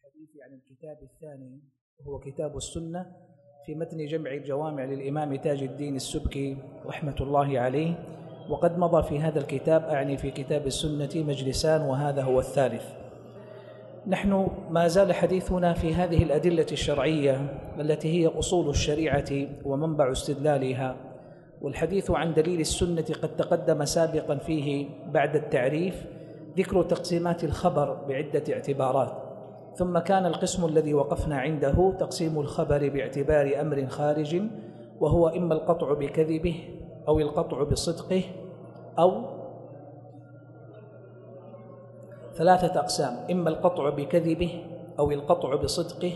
الحديث عن الكتاب الثاني وهو كتاب السنة في متن جمع الجوامع للإمام تاج الدين السبكي رحمة الله عليه. وقد مضى في هذا الكتاب، أعني في كتاب السنة، مجلسان وهذا هو الثالث. نحن ما زال حديثنا في هذه الأدلة الشرعية التي هي أصول الشريعة ومنبع استدلالها، والحديث عن دليل السنة قد تقدم سابقا فيه بعد التعريف ذكر تقسيمات الخبر بعدة اعتبارات، ثم كان القسم الذي وقفنا عنده تقسيم الخبر باعتبار أمر خارج، وهو إما القطع بكذبه أو القطع بصدقه، أو ثلاثة أقسام: إما القطع بكذبه أو القطع بصدقه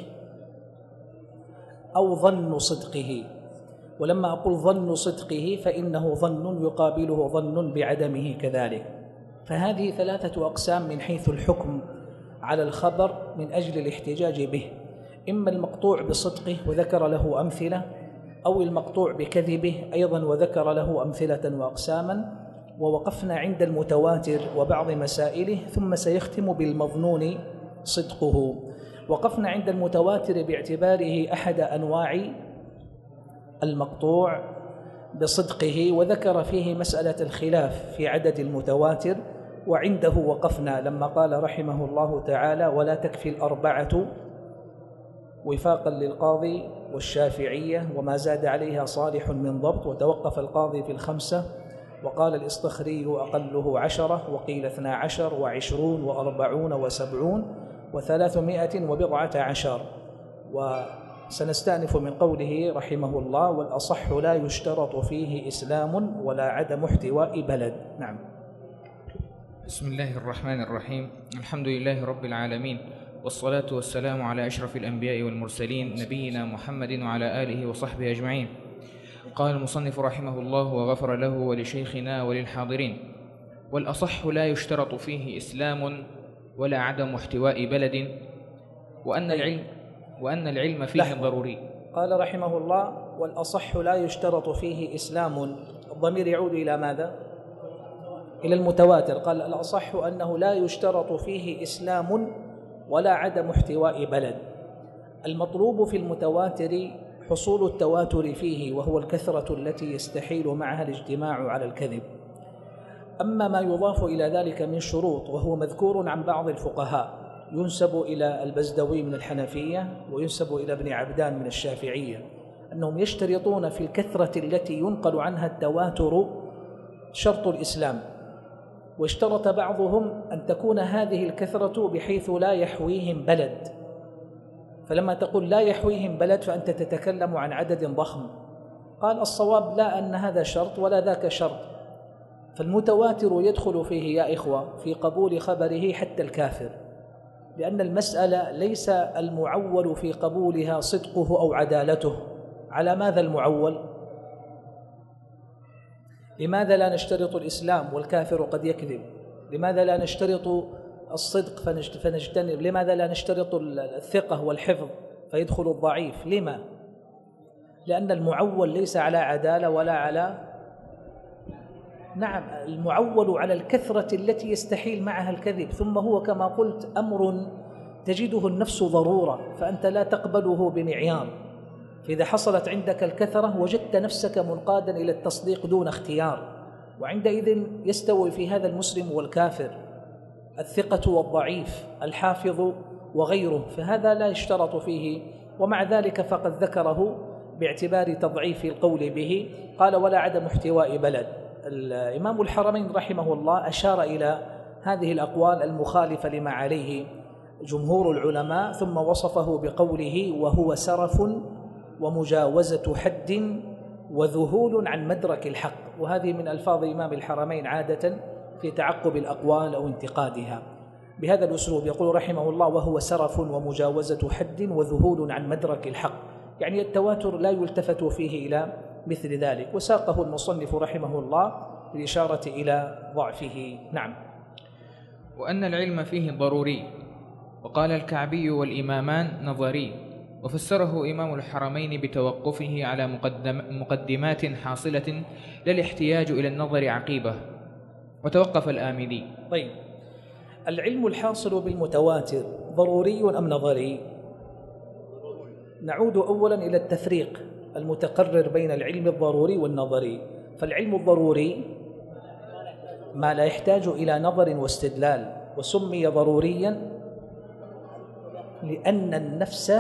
أو ظن صدقه. ولما أقول ظن صدقه فإنه ظن يقابله ظن بعدمه كذلك. فهذه ثلاثة أقسام من حيث الحكم على الخبر من أجل الاحتجاج به: إما المقطوع بصدقه وذكر له أمثلة، أو المقطوع بكذبه أيضا وذكر له أمثلة وأقساما. ووقفنا عند المتواتر وبعض مسائله، ثم سيختم بالمظنون صدقه. وقفنا عند المتواتر باعتباره أحد أنواع المقطوع بصدقه، وذكر فيه مسألة الخلاف في عدد المتواتر، وعنده وقفنا لما قال رحمه الله تعالى: ولا تكفي الأربعة وفاقا للقاضي والشافعية وما زاد عليها صالح من ضبط. وتوقف القاضي في الخمسة، وقال الإصطخري أقله 10، وقيل 12 و20 و40 و70 و312. وسنستأنف من قوله رحمه الله: والأصح لا يشترط فيه إسلام ولا عدم احتواء بلد. نعم. بسم الله الرحمن الرحيم. الحمد لله رب العالمين، والصلاة والسلام على أشرف الأنبياء والمرسلين نبينا محمد وعلى آله وصحبه أجمعين. قال المصنف رحمه الله وغفر له ولشيخنا وللحاضرين: والأصح لا يشترط فيه إسلام ولا عدم احتواء بلد، وأن العلم فيه ضروري. قال رحمه الله: والأصح لا يشترط فيه إسلام. الضمير يعود إلى ماذا؟ إلى المتواتر. قال الأصح أنه لا يشترط فيه إسلام ولا عدم احتواء بلد. المطلوب في المتواتر حصول التواتر فيه، وهو الكثرة التي يستحيل معها الاجتماع على الكذب. أما ما يضاف إلى ذلك من شروط وهو مذكور عن بعض الفقهاء، ينسب إلى البزدوي من الحنفية وينسب إلى ابن عبدان من الشافعية، أنهم يشترطون في الكثرة التي ينقل عنها التواتر شرط الإسلام. واشترط بعضهم أن تكون هذه الكثرة بحيث لا يحويهم بلد. فلما تقول لا يحويهم بلد فأنت تتكلم عن عدد ضخم. قال الصواب لا أن هذا شرط ولا ذاك شرط، فالمتواتر يدخل فيه يا إخوة في قبول خبره حتى الكافر، لأن المسألة ليس المعول في قبولها صدقه أو عدالته. على ماذا المعول؟ لماذا لا نشترط الإسلام والكافر قد يكذب؟ لماذا لا نشترط الصدق فنجتنب؟ لماذا لا نشترط الثقة والحفظ فيدخل الضعيف؟ لما؟ لأن المعول ليس على عدالة ولا على المعول على الكثرة التي يستحيل معها الكذب. ثم هو كما قلت أمر تجده النفس ضرورة، فأنت لا تقبله بمعيار. فإذا حصلت عندك الكثرة وجدت نفسك منقادا إلى التصديق دون اختيار، وعندئذ يستوي في هذا المسلم والكافر، الثقة والضعيف، الحافظ وغيره، فهذا لا يشترط فيه. ومع ذلك فقد ذكره باعتبار تضعيف القول به. قال: ولا عدم احتواء بلد. الإمام الحرمين رحمه الله أشار إلى هذه الأقوال المخالفة لما عليه جمهور العلماء، ثم وصفه بقوله: وهو سرف ومجاوزة حد وذهول عن مدرك الحق. وهذه من ألفاظ إمام الحرمين عادة في تعقب الأقوال أو انتقادها بهذا الأسلوب. يقول رحمه الله: وهو سرف ومجاوزة حد وذهول عن مدرك الحق، يعني التواتر لا يلتفت فيه إلى مثل ذلك. وساقه المصنف رحمه الله بالإشارة إلى ضعفه. نعم. وأن العلم فيه ضروري. وقال الكعبي: والإمامان نظري. وفسره إمام الحرمين بتوقفه على مقدمات حاصلة لا الاحتياج إلى النظر عقيبة. وتوقف الآمدي. طيب، العلم الحاصل بالمتواتر ضروري أم نظري؟ نعود أولا إلى التفريق المتقرر بين العلم الضروري والنظري. فالعلم الضروري ما لا يحتاج إلى نظر واستدلال، وسمي ضروريا لأن النفس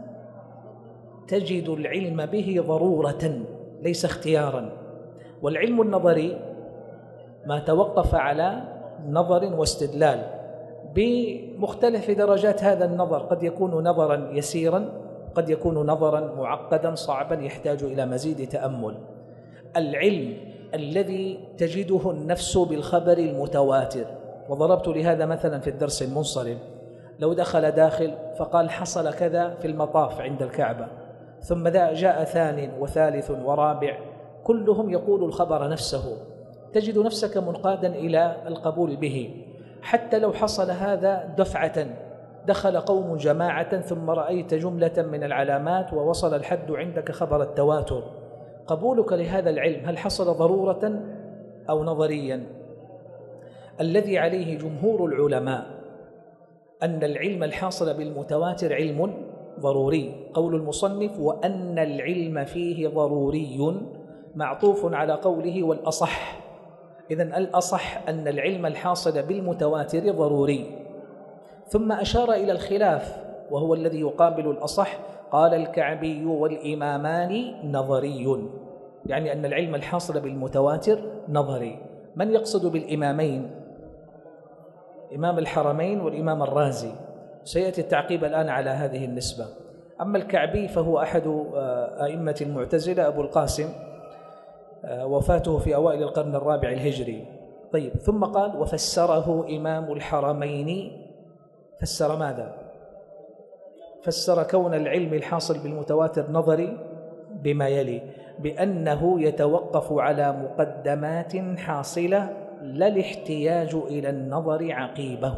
تجد العلم به ضرورة ليس اختيارا. والعلم النظري ما توقف على نظر واستدلال بمختلف درجات هذا النظر، قد يكون نظرا يسيرا، قد يكون نظرا معقدا صعبا يحتاج إلى مزيد تأمل. العلم الذي تجده النفس بالخبر المتواتر، وضربت لهذا مثلا في الدرس المنصرم، لو دخل داخل فقال حصل كذا في المطاف عند الكعبة، ثم جاء ثان وثالث ورابع كلهم يقول الخبر نفسه، تجد نفسك منقادا إلى القبول به. حتى لو حصل هذا دفعة، دخل قوم جماعة ثم رأيت جملة من العلامات ووصل الحد عندك خبر التواتر، قبولك لهذا العلم هل حصل ضرورة أو نظريا؟ الذي عليه جمهور العلماء أن العلم الحاصل بالمتواتر علم ضروري. قول المصنف وأن العلم فيه ضروري معطوف على قوله والأصح. إذن الأصح أن العلم الحاصل بالمتواتر ضروري. ثم أشار إلى الخلاف وهو الذي يقابل الأصح، قال الكعبي والإمامان نظري، يعني أن العلم الحاصل بالمتواتر نظري. من يقصد بالإمامين؟ إمام الحرمين والإمام الرازي، سيأتي التعقيب الآن على هذه النسبة. أما الكعبي فهو أحد أئمة المعتزلة أبو القاسم، وفاته في أوائل القرن الرابع الهجري. طيب، ثم قال وفسره إمام الحرمين. فسر ماذا؟ فسر كون العلم الحاصل بالمتواتر نظري بما يلي: بأنه يتوقف على مقدمات حاصلة لا الاحتياج إلى النظر عقيبه.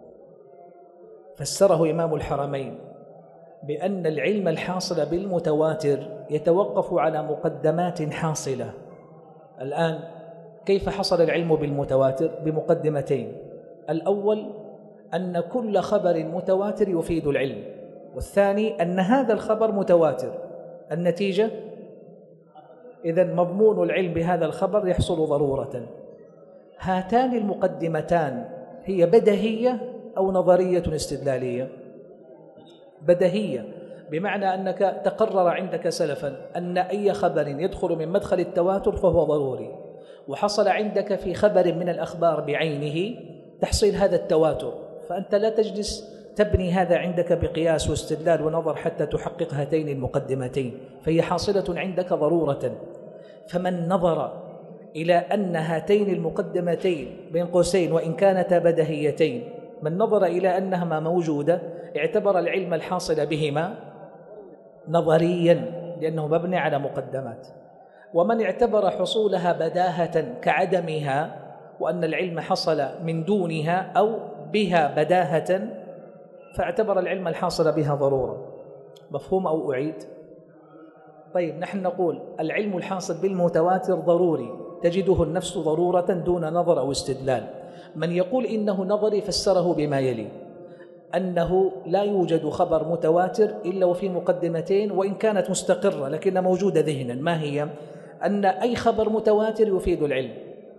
فسره إمام الحرمين بأن العلم الحاصل بالمتواتر يتوقف على مقدمات حاصلة. الآن كيف حصل العلم بالمتواتر؟ بمقدمتين: الأول أن كل خبر متواتر يفيد العلم، والثاني أن هذا الخبر متواتر. النتيجة إذن مضمون العلم بهذا الخبر يحصل ضرورة. هاتان المقدمتان هي بديهية أو نظرية استدلالية؟ بديهية، بمعنى أنك تقرر عندك سلفا أن أي خبر يدخل من مدخل التواتر فهو ضروري، وحصل عندك في خبر من الأخبار بعينه تحصيل هذا التواتر، فأنت لا تجلس تبني هذا عندك بقياس واستدلال ونظر حتى تحقق هاتين المقدمتين، فهي حاصلة عندك ضرورة. فمن نظر إلى أن هاتين المقدمتين بين قوسين وإن كانتا بديهيتين، من نظر إلى أنهما موجودة اعتبر العلم الحاصل بهما نظريا لأنه مبني على مقدمات. ومن اعتبر حصولها بداهة كعدمها وأن العلم حصل من دونها أو بها بداهة فاعتبر العلم الحاصل بها ضرورة. مفهوم أو أعيد؟ طيب، نحن نقول العلم الحاصل بالمتواتر ضروري، تجده النفس ضرورة دون نظر أو استدلال. من يقول إنه نظري فسره بما يلي: أنه لا يوجد خبر متواتر إلا وفي مقدمتين وإن كانت مستقرة لكن موجودة ذهنا. ما هي؟ أن أي خبر متواتر يفيد العلم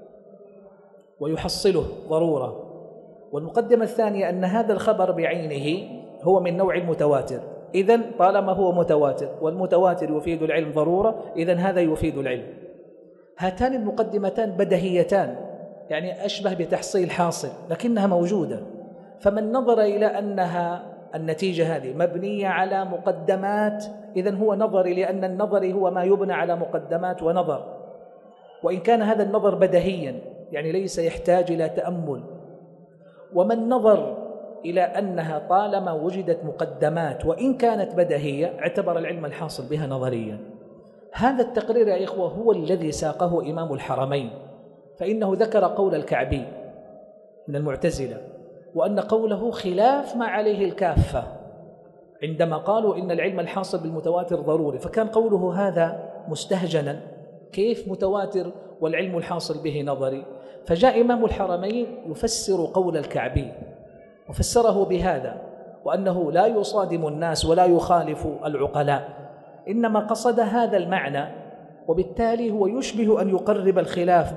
ويحصله ضرورة. والمقدمة الثانية أن هذا الخبر بعينه هو من نوع المتواتر، إذن طالما هو متواتر والمتواتر يفيد العلم ضرورة، إذن هذا يفيد العلم. هاتان المقدمتان بديهيتان، يعني أشبه بتحصيل حاصل لكنها موجودة. فمن نظر إلى أنها النتيجة هذه مبنية على مقدمات إذن هو نظري، لأن النظر هو ما يبنى على مقدمات ونظر، وإن كان هذا النظر بديهيا يعني ليس يحتاج إلى تأمل. ومن نظر إلى أنها طالما وجدت مقدمات وإن كانت بديهية اعتبر العلم الحاصل بها نظريا. هذا التقرير يا إخوة هو الذي ساقه إمام الحرمين، فإنه ذكر قول الكعبي من المعتزلة وأن قوله خلاف ما عليه الكافة عندما قالوا إن العلم الحاصل بالمتواتر ضروري، فكان قوله هذا مستهجنا، كيف متواتر والعلم الحاصل به نظري؟ فجاء إمام الحرمين يفسر قول الكعبي وفسره بهذا، وأنه لا يصادم الناس ولا يخالف العقلاء، إنما قصد هذا المعنى، وبالتالي هو يشبه أن يقرب الخلاف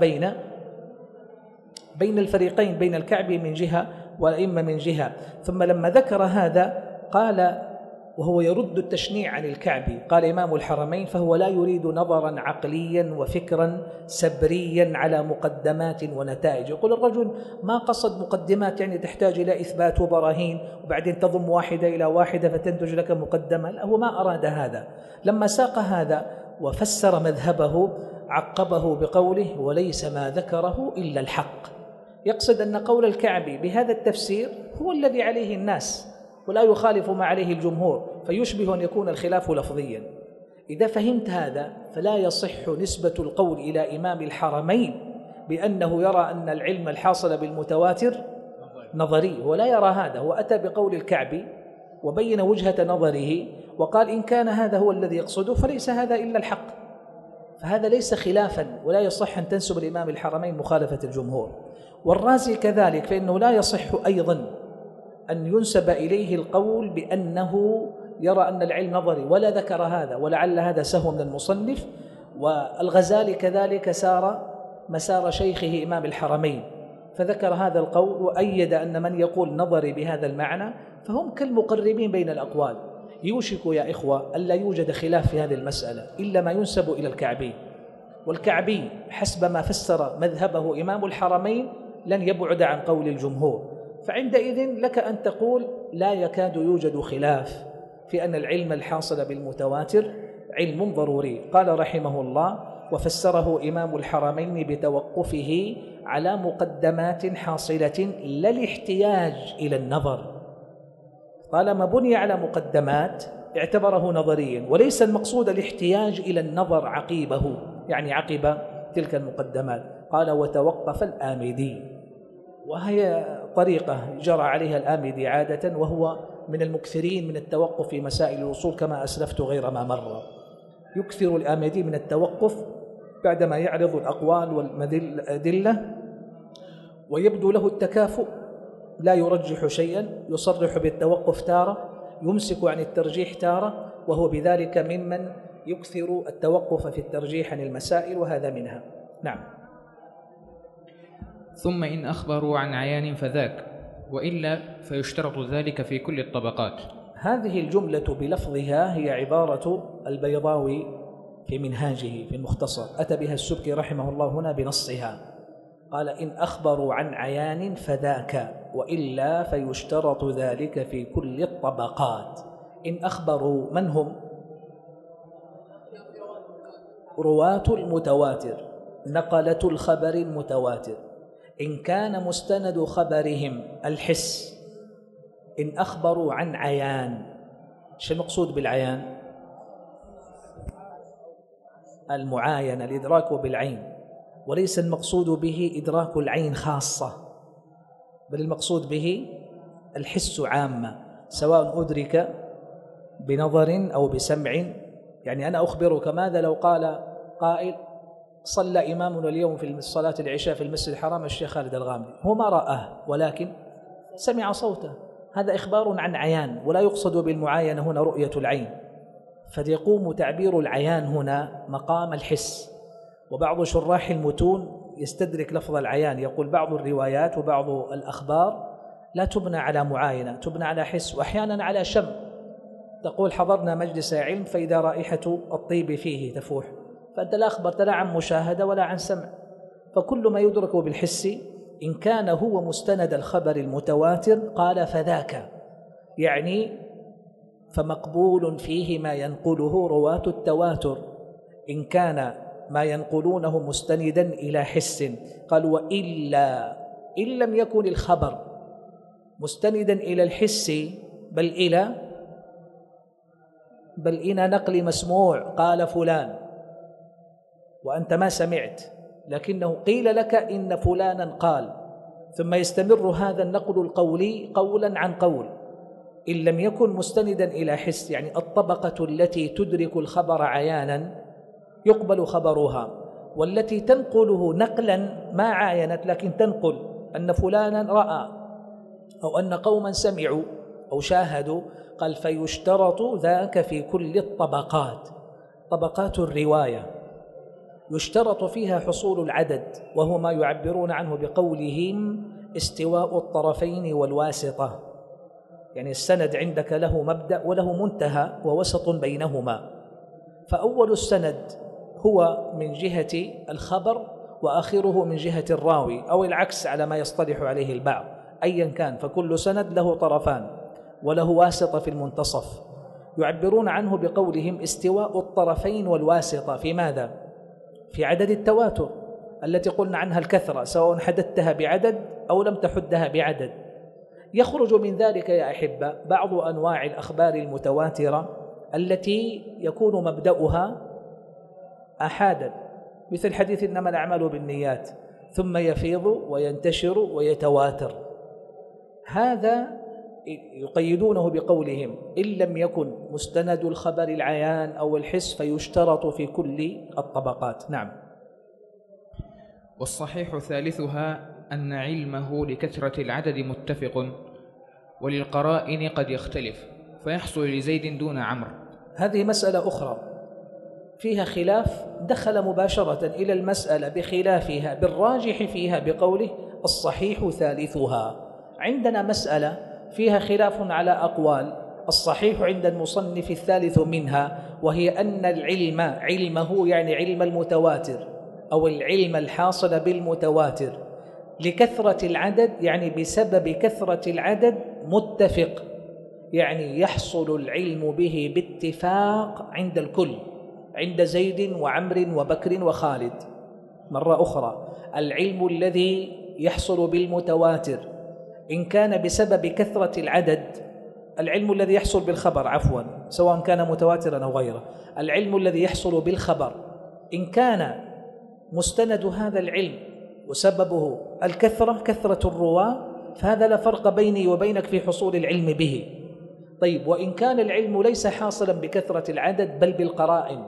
بين الفريقين، بين الكعبي من جهة والأئمة من جهة. ثم لما ذكر هذا قال، وهو يرد التشنيع عن الكعبي، قال إمام الحرمين: فهو لا يريد نظرا عقليا وفكرا سبريا على مقدمات ونتائج. يقول الرجل ما قصد مقدمات يعني تحتاج إلى إثبات وبراهين وبعدين تضم واحدة إلى واحدة فتنتج لك مقدمة، لا، هو ما أراد هذا. لما ساق هذا وفسر مذهبه عقبه بقوله: وليس ما ذكره إلا الحق. يقصد أن قول الكعبي بهذا التفسير هو الذي عليه الناس ولا يخالف ما عليه الجمهور، فيشبه أن يكون الخلاف لفظيا. إذا فهمت هذا فلا يصح نسبة القول إلى إمام الحرمين بأنه يرى أن العلم الحاصل بالمتواتر نظري، ولا يرى هذا. هو أتى بقول الكعبي وبين وجهة نظره وقال: إن كان هذا هو الذي يقصده فليس هذا إلا الحق. فهذا ليس خلافا، ولا يصح أن تنسب الإمام الحرمين مخالفة الجمهور. والرازي كذلك، فإنه لا يصح أيضا أن ينسب إليه القول بأنه يرى أن العلم نظري، ولا ذكر هذا، ولعل هذا سهو من المصنف. والغزالي كذلك سار مسار شيخه إمام الحرمين فذكر هذا القول، وأيد أن من يقول نظري بهذا المعنى فهم كالمقربين بين الأقوال. يوشك يا إخوة ألا يوجد خلاف في هذه المسألة إلا ما ينسب إلى الكعبي، والكعبي حسب ما فسر مذهبه إمام الحرمين لن يبعد عن قول الجمهور. فعندئذ لك أن تقول لا يكاد يوجد خلاف في أن العلم الحاصل بالمتواتر علم ضروري. قال رحمه الله: وفسره إمام الحرمين بتوقفه على مقدمات حاصلة لا الاحتياج إلى النظر. طالما بني على مقدمات اعتبره نظريا، وليس المقصود الاحتياج إلى النظر عقيبه، يعني عقب تلك المقدمات. قال: وتوقف الآمدي، وهي طريقة جرى عليها الآمدي عادة، وهو من المكثرين من التوقف في مسائل الوصول كما أسلفت غير ما مر. يكثر الآمدي من التوقف بعدما يعرض الأقوال والأدلة ويبدو له التكافؤ، لا يرجح شيئا، يصرح بالتوقف تارة، يمسك عن الترجيح تارة، وهو بذلك ممن يكثر التوقف في الترجيح عن المسائل، وهذا منها. نعم. ثم إن أخبروا عن عيان فذاك، وإلا فيشترط ذلك في كل الطبقات. هذه الجملة بلفظها هي عبارة البيضاوي في منهاجه في المختصر، أتى بها السبكي رحمه الله هنا بنصها. قال: إن أخبروا عن عيان فذاك، وإلا فيشترط ذلك في كل الطبقات. إن أخبروا، من هم؟ رواة المتواتر، نقلة الخبر المتواتر. إن كان مستند خبرهم الحس، إن أخبروا عن عيان، شو المقصود بالعيان؟ المعاينة، الإدراك بالعين، وليس المقصود به إدراك العين خاصة، بل المقصود به الحس عامة، سواء أدرك بنظر أو بسمع. يعني أنا أخبرك ماذا لو قال قائل: صلى إمامنا اليوم في صلاة العشاء في المسجد الحرام الشيخ خالد الغامدي، هو ما رآه ولكن سمع صوته، هذا إخبار عن عيان، ولا يقصد بالمعاينة هنا رؤية العين، فيقوم تعبير العيان هنا مقام الحس. وبعض شراح المتون يستدرك لفظ العيان، يقول بعض الروايات وبعض الأخبار لا تبنى على معاينة، تبنى على حس، وأحيانا على شم. تقول حضرنا مجلس علم فإذا رائحة الطيب فيه تفوح، فأنت لا أخبرت لا عن مشاهدة ولا عن سمع. فكل ما يدرك بالحس إن كان هو مستند الخبر المتواتر قال فذاك، يعني فمقبول فيه ما ينقله رواة التواتر إن كان ما ينقلونه مستندا إلى حس. قال: وإلا إن لم يكن الخبر مستندا إلى الحس بل إلى نقل مسموع، قال فلان وأنت ما سمعت، لكنه قيل لك إن فلانا قال، ثم يستمر هذا النقل القولي قولا عن قول. إن لم يكن مستندا إلى حس، يعني الطبقة التي تدرك الخبر عيانا يقبل خبرها، والتي تنقله نقلا ما عاينت لكن تنقل أن فلانا رأى، أو أن قوما سمعوا أو شاهدوا، قال فيشترط ذاك في كل الطبقات. طبقات الرواية يشترط فيها حصول العدد، وهو ما يعبرون عنه بقولهم استواء الطرفين والواسطة، يعني السند عندك له مبدأ وله منتهى ووسط بينهما، فأول السند هو من جهة الخبر وآخره من جهة الراوي، أو العكس على ما يصطلح عليه البعض، أيا كان فكل سند له طرفان وله واسطة في المنتصف. يعبرون عنه بقولهم استواء الطرفين والواسطة في ماذا؟ في عدد التواتر التي قلنا عنها الكثرة، سواء حددتها بعدد أو لم تحدها بعدد. يخرج من ذلك يا أحبة بعض أنواع الأخبار المتواترة التي يكون مبدأها أحادا، مثل حديث إنما الأعمال بالنيات، ثم يفيض وينتشر ويتواتر. هذا يقيدونه بقولهم إن لم يكن مستند الخبر العيان أو الحس فيشترط في كل الطبقات. نعم. والصحيح ثالثها أن علمه لكثرة العدد متفق، وللقرائن قد يختلف فيحصل لزيد دون عمرو. هذه مسألة أخرى فيها خلاف، دخل مباشرة إلى المسألة بخلافها بالراجح فيها بقوله الصحيح ثالثها. عندنا مسألة فيها خلاف على أقوال، الصحيح عند المصنف الثالث منها، وهي أن العلم علمه يعني علم المتواتر أو العلم الحاصل بالمتواتر لكثرة العدد، يعني بسبب كثرة العدد متفق، يعني يحصل العلم به باتفاق عند الكل، عند زيد وعمر وبكر وخالد. مرة أخرى، العلم الذي يحصل بالمتواتر إن كان بسبب كثرة العدد، العلم الذي يحصل بالخبر عفوا سواء كان متواترا أو غيره، العلم الذي يحصل بالخبر إن كان مستند هذا العلم وسببه الكثرة، كثرة الرواة، فهذا لا فرق بيني وبينك في حصول العلم به. طيب، وإن كان العلم ليس حاصلا بكثرة العدد بل بالقرائن،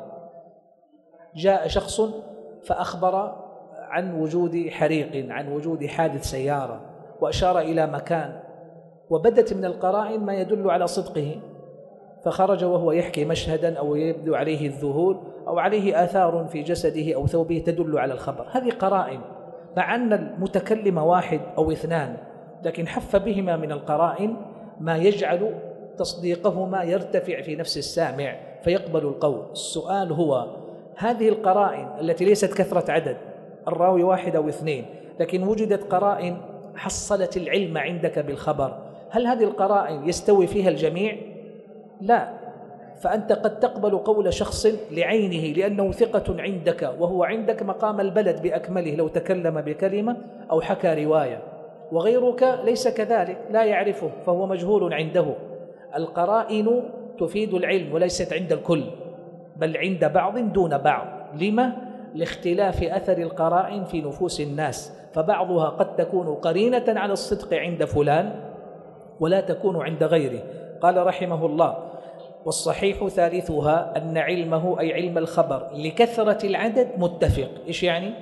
جاء شخص فأخبر عن وجود حريق، عن وجود حادث سيارة، وأشار إلى مكان، وبدت من القرائن ما يدل على صدقه، فخرج وهو يحكي مشهدا أو يبدو عليه الذهول أو عليه آثار في جسده أو ثوبه تدل على الخبر. هذه قرائن، مع أن المتكلم واحد أو اثنان، لكن حف بهما من القرائن ما يجعل تصديقهما يرتفع في نفس السامع فيقبل القول. السؤال هو هذه القرائن التي ليست كثرة عدد، الراوي واحد أو اثنين، لكن وجدت قرائن حصلت العلم عندك بالخبر، هل هذه القرائن يستوي فيها الجميع؟ لا، فأنت قد تقبل قول شخص لعينه لأنه ثقة عندك، وهو عندك مقام البلد بأكمله لو تكلم بكلمة أو حكى رواية، وغيرك ليس كذلك، لا يعرفه فهو مجهول عنده. القرائن تفيد العلم وليست عند الكل، بل عند بعض دون بعض. لما؟ لاختلاف أثر القرائن في نفوس الناس، فبعضها قد تكون قرينة على الصدق عند فلان ولا تكون عند غيره. قال رحمه الله والصحيح ثالثها أن علمه أي علم الخبر لكثرة العدد متفق. إيش يعني؟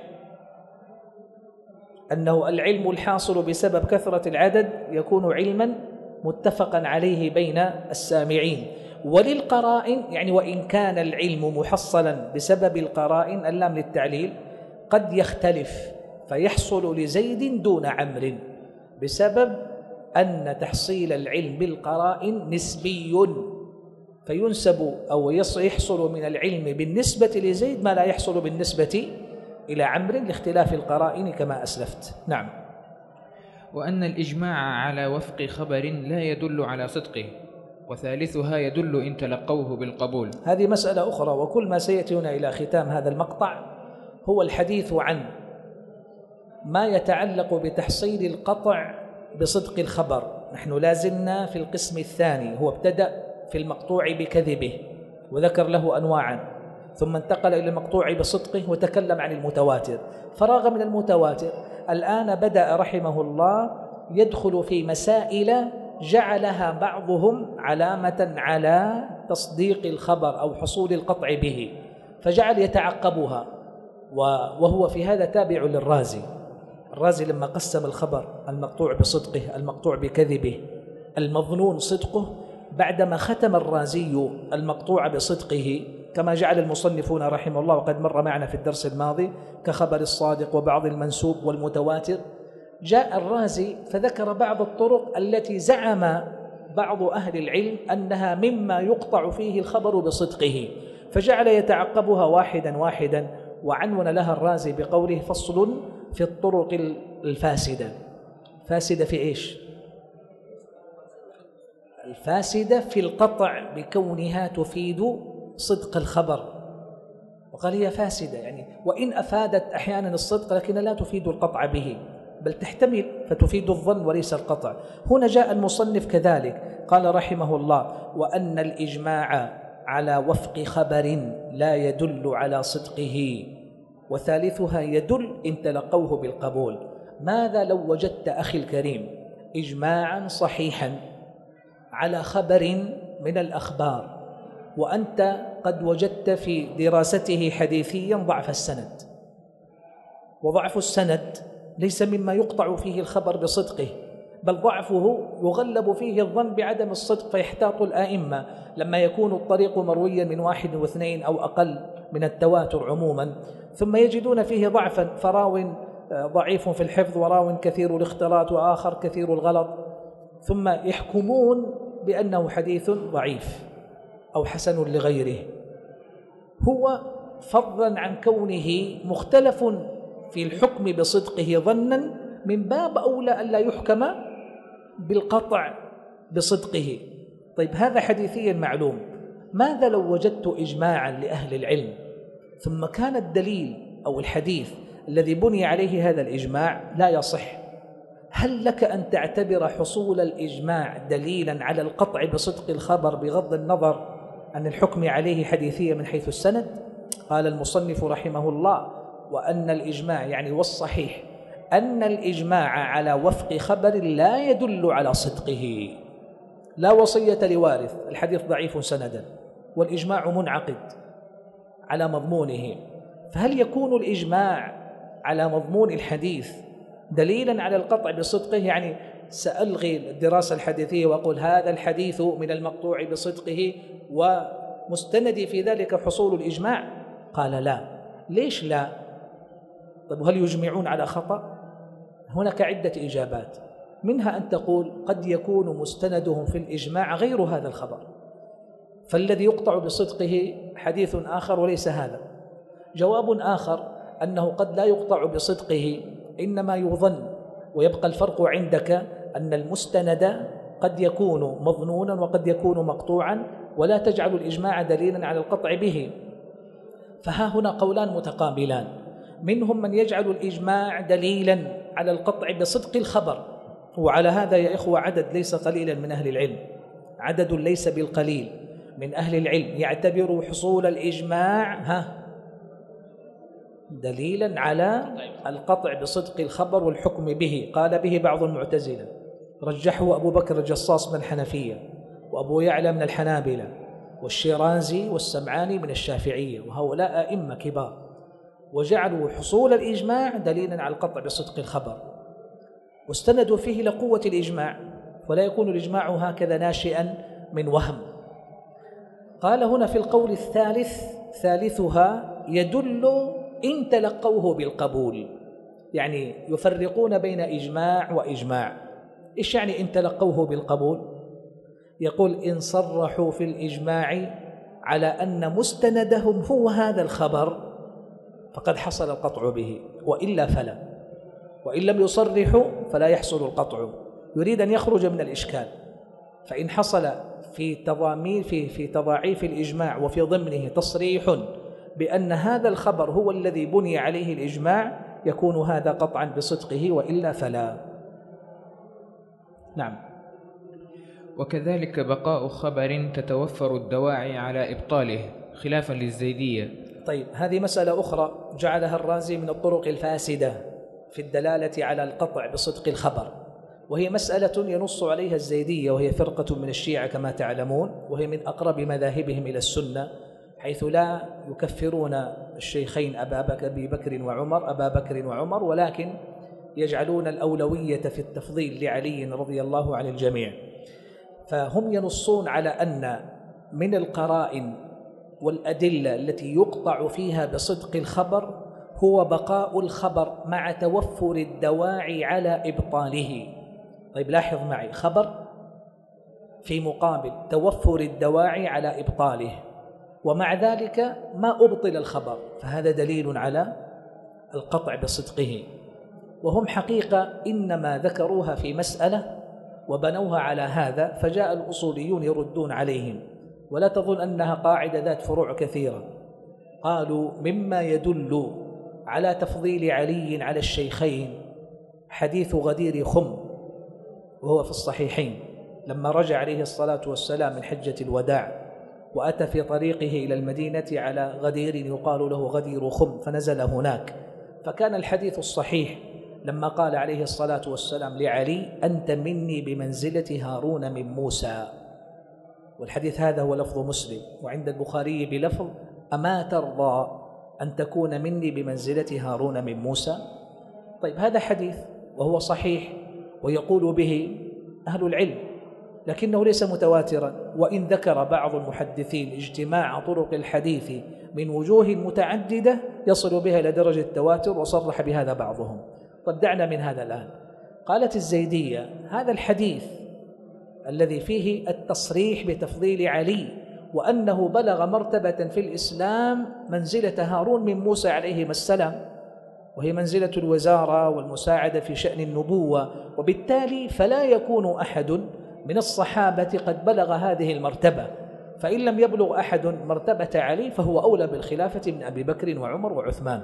أنه العلم الحاصل بسبب كثرة العدد يكون علما متفقا عليه بين السامعين. وللقرائن يعني وإن كان العلم محصلا بسبب القرائن، اللام للتعليل، قد يختلف فيحصل لزيد دون عمرو بسبب أن تحصيل العلم بالقرائن نسبي، فينسب أو يحصل من العلم بالنسبة لزيد ما لا يحصل بالنسبة إلى عمرو لاختلاف القرائن كما أسلفت. نعم. وأن الإجماع على وفق خبر لا يدل على صدقه، وثالثها يدل إن تلقوه بالقبول. هذه مسألة أخرى، وكل ما سيأتي هنا إلى ختام هذا المقطع هو الحديث عن ما يتعلق بتحصيل القطع بصدق الخبر. نحن لازلنا في القسم الثاني، هو ابتدأ في المقطوع بكذبه وذكر له أنواعا، ثم انتقل إلى المقطوع بصدقه وتكلم عن المتواتر، فراغ من المتواتر. الآن بدأ رحمه الله يدخل في مسائل جعلها بعضهم علامة على تصديق الخبر أو حصول القطع به، فجعل يتعقبها، وهو في هذا تابع للرازي. الرازي لما قسم الخبر المقطوع بصدقه المقطوع بكذبه المظنون صدقه، بعدما ختم الرازي المقطوع بصدقه كما جعل المصنفون رحمه الله وقد مر معنا في الدرس الماضي كخبر الصادق وبعض المنسوب والمتواتر، جاء الرازي فذكر بعض الطرق التي زعم بعض أهل العلم أنها مما يقطع فيه الخبر بصدقه، فجعل يتعقبها واحدا واحدا، وعنون لها الرازي بقوله: فصل في الطرق الفاسدة. فاسدة في إيش؟ الفاسدة في القطع بكونها تفيد صدق الخبر، وقال هي فاسدة يعني وإن أفادت أحيانا الصدق لكن لا تفيد القطع به، بل تحتمل فتفيد الظن وليس القطع. هنا جاء المصنف كذلك قال رحمه الله: وأن الإجماع على وفق خبر لا يدل على صدقه، وثالثها يدل إن تلقوه بالقبول. ماذا لو وجدت أخي الكريم إجماعا صحيحا على خبر من الأخبار وأنت قد وجدت في دراسته حديثيا ضعف السند، وضعف السند ليس مما يقطع فيه الخبر بصدقه، بل ضعفه يغلب فيه الظن بعدم الصدق، فيحتاط الآئمة لما يكون الطريق مرويا من 1 و2 أو أقل من التواتر عموما، ثم يجدون فيه ضعفا، فراو ضعيف في الحفظ وراو كثير الاختلاط وآخر كثير الغلط، ثم يحكمون بأنه حديث ضعيف أو حسن لغيره، هو فضلا عن كونه مختلف في الحكم بصدقه ظنا من باب أولى ألا يحكم بالقطع بصدقه. طيب هذا حديثيا معلوم، ماذا لو وجدت إجماعا لأهل العلم ثم كان الدليل أو الحديث الذي بني عليه هذا الإجماع لا يصح؟ هل لك أن تعتبر حصول الإجماع دليلا على القطع بصدق الخبر بغض النظر عن الحكم عليه حديثيا من حيث السند؟ قال المصنف رحمه الله: وأن الإجماع يعني والصحيح أن الإجماع على وفق خبر لا يدل على صدقه. لا وصية لوارث، الحديث ضعيف سندا والإجماع منعقد على مضمونه، فهل يكون الإجماع على مضمون الحديث دليلا على القطع بصدقه؟ يعني سألغي الدراسة الحديثية وأقول هذا الحديث من المقطوع بصدقه ومستندي في ذلك حصول الإجماع؟ قال لا. ليش لا؟ طيب هل يجمعون على خطأ؟ هناك عدة إجابات، منها أن تقول قد يكون مستندهم في الإجماع غير هذا الخبر، فالذي يقطع بصدقه حديث آخر وليس هذا. جواب آخر أنه قد لا يقطع بصدقه، إنما يظن، ويبقى الفرق عندك أن المستند قد يكون مظنونا وقد يكون مقطوعا، ولا تجعل الإجماع دليلا على القطع به. فها هنا قولان متقابلان، منهم من يجعل الإجماع دليلا على القطع بصدق الخبر، وعلى هذا يا إخوة عدد ليس قليلا من أهل العلم، عدد ليس بالقليل من أهل العلم يعتبر حصول الإجماع دليلا على القطع بصدق الخبر والحكم به. قال به بعض المعتزلة، رجحه أبو بكر الجصاص من الحنفية، وأبو يعلى من الحنابلة، والشيرازي والسمعاني من الشافعية، وهؤلاء أئمة كبار، وجعلوا حصول الإجماع دليلا على القطع بصدق الخبر، واستندوا فيه لقوة الإجماع، ولا يكون الإجماع هكذا ناشئا من وهم. قال هنا في القول الثالث: ثالثها يدل إن تلقوه بالقبول. يعني يفرقون بين إجماع وإجماع. إيش يعني إن تلقوه بالقبول؟ يقول إن صرحوا في الإجماع على أن مستندهم هو هذا الخبر فقد حصل القطع به، وإلا فلا، وإن لم يصرحوا فلا يحصل القطع. يريد أن يخرج من الإشكال، فإن حصل في تضاعيف الإجماع وفي ضمنه تصريح بأن هذا الخبر هو الذي بني عليه الإجماع يكون هذا قطعا بصدقه، وإلا فلا. نعم. وكذلك بقاء خبر تتوفر الدواعي على إبطاله خلافا للزيدية. طيب هذه مسألة أخرى جعلها الرازي من الطرق الفاسدة في الدلالة على القطع بصدق الخبر، وهي مسألة ينص عليها الزيدية، وهي فرقة من الشيعة كما تعلمون، وهي من أقرب مذاهبهم إلى السنة، حيث لا يكفرون الشيخين أبي بكر وعمر، ولكن يجعلون الأولوية في التفضيل لعلي رضي الله عن الجميع. فهم ينصون على أن من القرائن والأدلة التي يقطع فيها بصدق الخبر هو بقاء الخبر مع توفر الدواعي على إبطاله. طيب لاحظ معي، خبر في مقابل توفر الدواعي على إبطاله، ومع ذلك ما أبطل الخبر، فهذا دليل على القطع بصدقه. وهم حقيقة إنما ذكروها في مسألة وبنوها على هذا، فجاء الأصوليون يردون عليهم، ولا تظن أنها قاعدة ذات فروع كثيرة. قالوا مما يدل على تفضيل علي على الشيخين حديث غدير خم، وهو في الصحيحين، لما رجع عليه الصلاة والسلام من حجة الوداع وأتى في طريقه إلى المدينة على غدير يقال له غدير خم، فنزل هناك. فكان الحديث الصحيح لما قال عليه الصلاة والسلام لعلي: أنت مني بمنزلة هارون من موسى. والحديث هذا هو لفظ مسلم، وعند البخاري بلفظ: أما ترضى أن تكون مني بمنزلة هارون من موسى؟ طيب هذا حديث وهو صحيح ويقول به أهل العلم، لكنه ليس متواترا، وإن ذكر بعض المحدثين اجتماع طرق الحديث من وجوه متعددة يصل بها إلى درجة التواتر، وصرح بهذا بعضهم. طب دعنا من هذا الآن. قالت الزيدية: هذا الحديث الذي فيه التصريح بتفضيل علي وأنه بلغ مرتبة في الإسلام منزلة هارون من موسى عليهما السلام، وهي منزلة الوزارة والمساعدة في شأن النبوة، وبالتالي فلا يكون أحد من الصحابة قد بلغ هذه المرتبة، فإن لم يبلغ أحد مرتبة علي فهو أولى بالخلافة من أبي بكر وعمر وعثمان.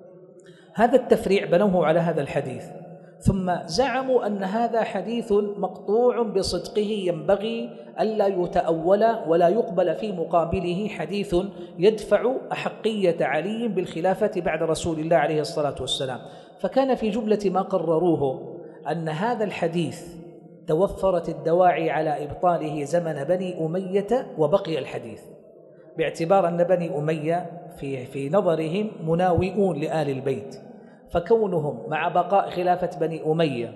هذا التفريع بنوه على هذا الحديث، ثم زعموا أن هذا حديث مقطوع بصدقه ينبغي ألا يتأول ولا يقبل في مقابله حديث يدفع أحقية علي بالخلافة بعد رسول الله عليه الصلاة والسلام. فكان في جملة ما قرروه أن هذا الحديث توفرت الدواعي على إبطاله زمن بني أمية وبقي الحديث، باعتبار أن بني أمية في نظرهم مناوئون لآل البيت، فكونهم مع بقاء خلافة بني أمية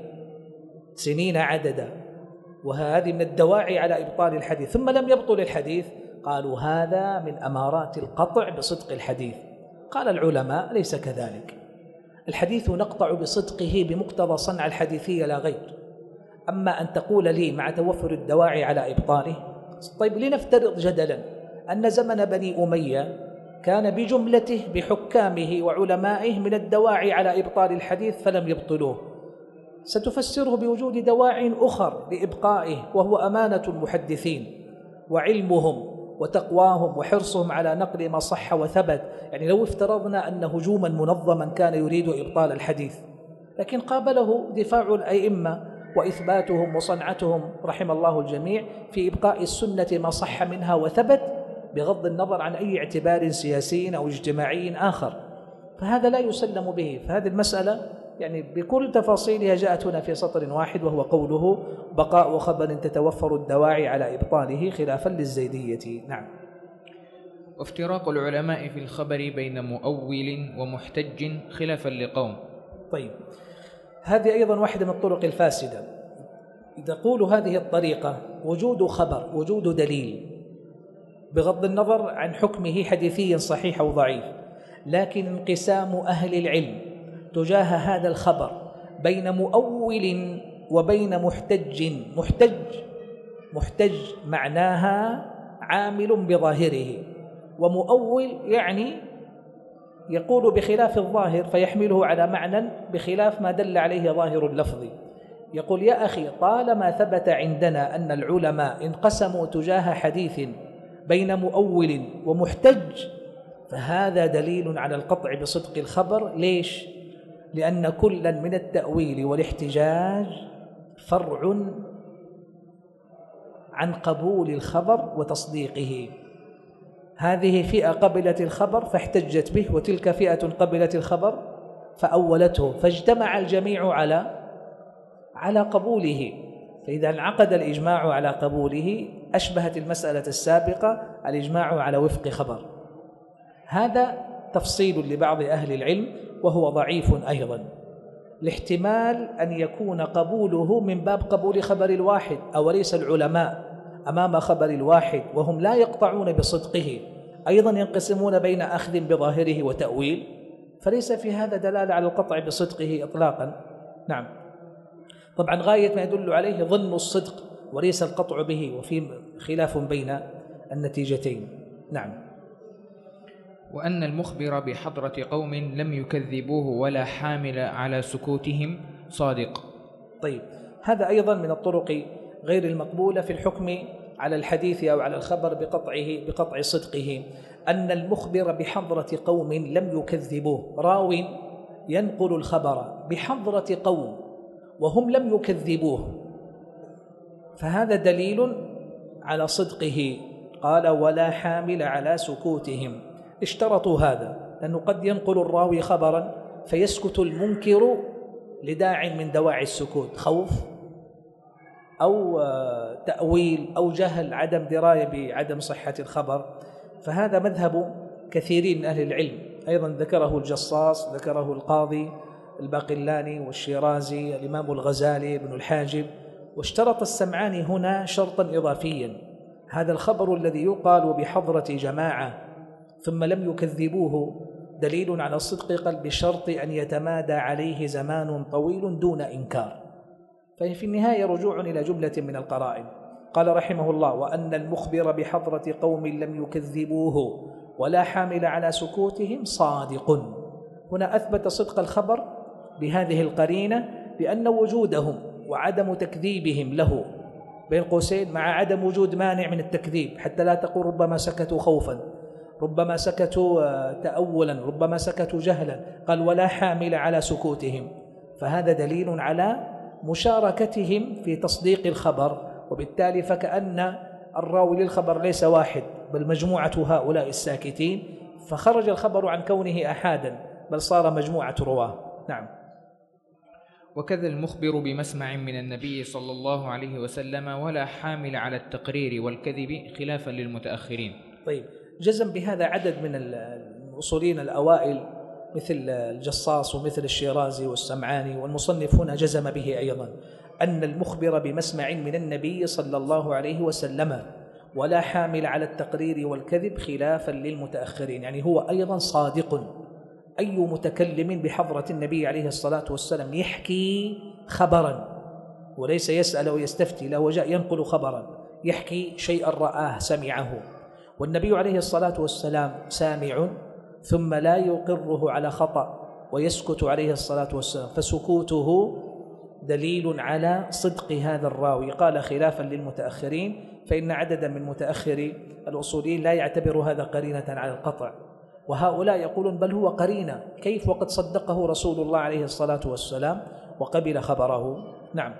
سنين عددا وهذه من الدواعي على إبطال الحديث ثم لم يبطل الحديث، قالوا هذا من أمارات القطع بصدق الحديث. قال العلماء: ليس كذلك، الحديث نقطع بصدقه بمقتضى صنع الحديثية لا غير. أما أن تقول لي مع توفر الدواعي على إبطاله، طيب لنفترض جدلا أن زمن بني أمية كان بجملته بحكامه وعلمائه من الدواعي على إبطال الحديث فلم يبطلوه، ستفسره بوجود دواعي أخر لإبقائه، وهو أمانة المحدثين وعلمهم وتقواهم وحرصهم على نقل ما صح وثبت. يعني لو افترضنا أن هجوما منظما كان يريد إبطال الحديث، لكن قابله دفاع الأئمة وإثباتهم وصنعتهم رحم الله الجميع في إبقاء السنة ما صح منها وثبت، بغض النظر عن أي اعتبار سياسي أو اجتماعي آخر، فهذا لا يسلم به. فهذه المسألة يعني بكل تفاصيلها جاءت هنا في سطر واحد، وهو قوله: بقاء خبر تتوفر الدواعي على إبطاله، خلافا للزيدية. نعم. وافتراق العلماء في الخبر بين مؤول ومحتج خلافا لقوم. طيب، هذه أيضا واحدة من الطرق الفاسدة. تقول هذه الطريقة: وجود خبر، وجود دليل، بغض النظر عن حكمه حديثيا صحيح أو ضعيف، لكن انقسام أهل العلم تجاه هذا الخبر بين مؤول وبين محتج. محتج معناها عامل بظاهره، ومؤول يعني يقول بخلاف الظاهر فيحمله على معنى بخلاف ما دل عليه ظاهر اللفظ. يقول: يا أخي، طالما ثبت عندنا أن العلماء انقسموا تجاه حديث بين مؤول ومحتج، فهذا دليل على القطع بصدق الخبر. ليش؟ لأن كلا من التأويل والاحتجاج فرع عن قبول الخبر وتصديقه. هذه فئة قبلت الخبر فاحتجت به، وتلك فئة قبلت الخبر فأولته، فاجتمع الجميع على قبوله. فإذا انعقد الإجماع على قبوله أشبهت المسألة السابقة الإجماع على وفق خبر. هذا تفصيل لبعض أهل العلم وهو ضعيف أيضا، لاحتمال أن يكون قبوله من باب قبول خبر الواحد، أوليس العلماء أمام خبر الواحد وهم لا يقطعون بصدقه أيضا ينقسمون بين أخذ بظاهره وتأويل؟ فليس في هذا دلالة على القطع بصدقه إطلاقا. نعم. طبعا غاية ما يدل عليه ظن الصدق وليس القطع به، وفي خلاف بين النتيجتين. نعم. وأن المخبر بحضرة قوم لم يكذبوه ولا حامل على سكوتهم صادق. طيب، هذا أيضا من الطرق غير المقبولة في الحكم على الحديث أو على الخبر بقطع صدقه، أن المخبر بحضرة قوم لم يكذبوه. راو ينقل الخبر بحضرة قوم وهم لم يكذبوه، فهذا دليل على صدقه. قال ولا حامل على سكوتهم، اشترطوا هذا، لأنه قد ينقل الراوي خبرا فيسكت المنكر لداع من دواعي السكوت، خوف أو تأويل أو جهل، عدم دراية بعدم صحة الخبر. فهذا مذهب كثيرين من أهل العلم، أيضا ذكره الجصاص، ذكره القاضي الباقلاني والشيرازي، الإمام الغزالي، ابن الحاجب. واشترط السمعاني هنا شرطا إضافيا: هذا الخبر الذي يقال بحضرة جماعة ثم لم يكذبوه دليل على الصدق، قال بشرط أن يتمادى عليه زمان طويل دون إنكار. فهي في النهاية رجوع إلى جملة من القرائن. قال رحمه الله: وأن المخبر بحضرة قوم لم يكذبوه ولا حامل على سكوتهم صادق. هنا أثبت صدق الخبر بهذه القرينة، بأن وجودهم وعدم تكذيبهم له بين قوسين مع عدم وجود مانع من التكذيب، حتى لا تقول ربما سكتوا خوفا، ربما سكتوا تأولا، ربما سكتوا جهلا. قال ولا حامل على سكوتهم، فهذا دليل على مشاركتهم في تصديق الخبر، وبالتالي فكأن الراوي للخبر ليس واحد بل مجموعة هؤلاء الساكتين، فخرج الخبر عن كونه أحادا بل صار مجموعة رواه. نعم. وكذا المخبر بمسمع من النبي صلى الله عليه وسلم ولا حامل على التقرير والكذب خلافا للمتأخرين. طيب، جزم بهذا عدد من الأصوليين الأوائل مثل الجصاص ومثل الشيرازي والسمعاني، والمصنف هنا جزم به أيضا، أن المخبر بمسمع من النبي صلى الله عليه وسلم ولا حامل على التقرير والكذب خلافا للمتأخرين، يعني هو أيضا صادق. أي متكلم بحضرة النبي عليه الصلاة والسلام يحكي خبرا وليس يسأل ويستفتي، لا، وجاء ينقل خبرا، يحكي شيئا رآه سمعه، والنبي عليه الصلاة والسلام سامع ثم لا يقره على خطأ ويسكت عليه الصلاة والسلام، فسكوته دليل على صدق هذا الراوي. قال خلافا للمتأخرين، فإن عددا من متأخري الأصوليين لا يعتبر هذا قرينة على القطع، وهؤلاء يقولون بل هو قرينة، كيف وقد صدقه رسول الله عليه الصلاة والسلام وقبل خبره. نعم.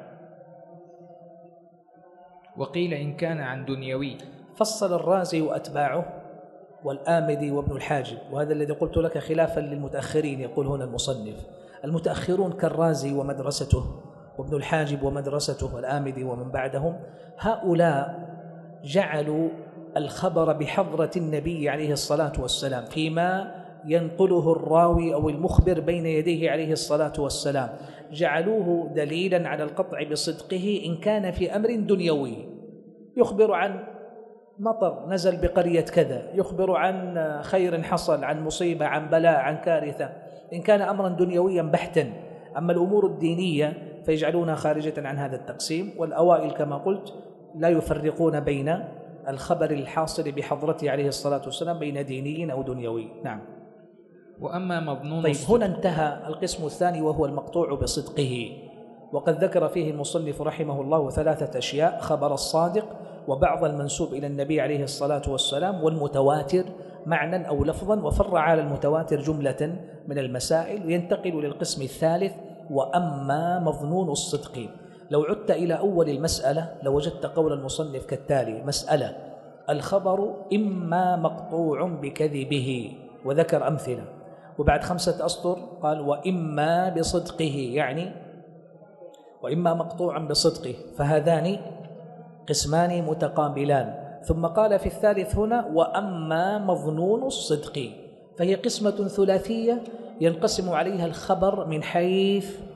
وقيل إن كان عن دنيوي. فصل الرازي وأتباعه والآمدي وابن الحاجب، وهذا الذي قلت لك خلافا للمتأخرين. يقول هنا المصنف: المتأخرون كالرازي ومدرسته وابن الحاجب ومدرسته والآمدي ومن بعدهم، هؤلاء جعلوا الخبر بحضرة النبي عليه الصلاة والسلام فيما ينقله الراوي أو المخبر بين يديه عليه الصلاة والسلام، جعلوه دليلا على القطع بصدقه إن كان في أمر دنيوي، يخبر عن مطر نزل بقرية كذا، يخبر عن خير حصل، عن مصيبة، عن بلاء، عن كارثة، إن كان أمرا دنيويا بحتا. أما الأمور الدينية فيجعلونها خارجة عن هذا التقسيم، والأوائل كما قلت لا يفرقون بين الخبر الحاصل بحضرته عليه الصلاة والسلام بين ديني أو دنيوي. نعم. وأما مظنون طيب، هنا انتهى القسم الثاني وهو المقطوع بصدقه، وقد ذكر فيه المصنف رحمه الله 3 أشياء: خبر الصادق، وبعض المنسوب إلى النبي عليه الصلاة والسلام، والمتواتر معنى أو لفظا، وفرع على المتواتر جملة من المسائل. ينتقل للقسم الثالث: وأما مظنون الصدق. لو عدت إلى أول المسألة لوجدت قول المصنف كالتالي: مسألة: الخبر إما مقطوع بكذبه، وذكر أمثلة، وبعد 5 أسطر قال: وإما بصدقه، يعني وإما مقطوعا بصدقه، فهذان قسمان متقابلان. ثم قال في الثالث هنا: وأما مظنون الصدق، فهي قسمة ثلاثية ينقسم عليها الخبر من حيث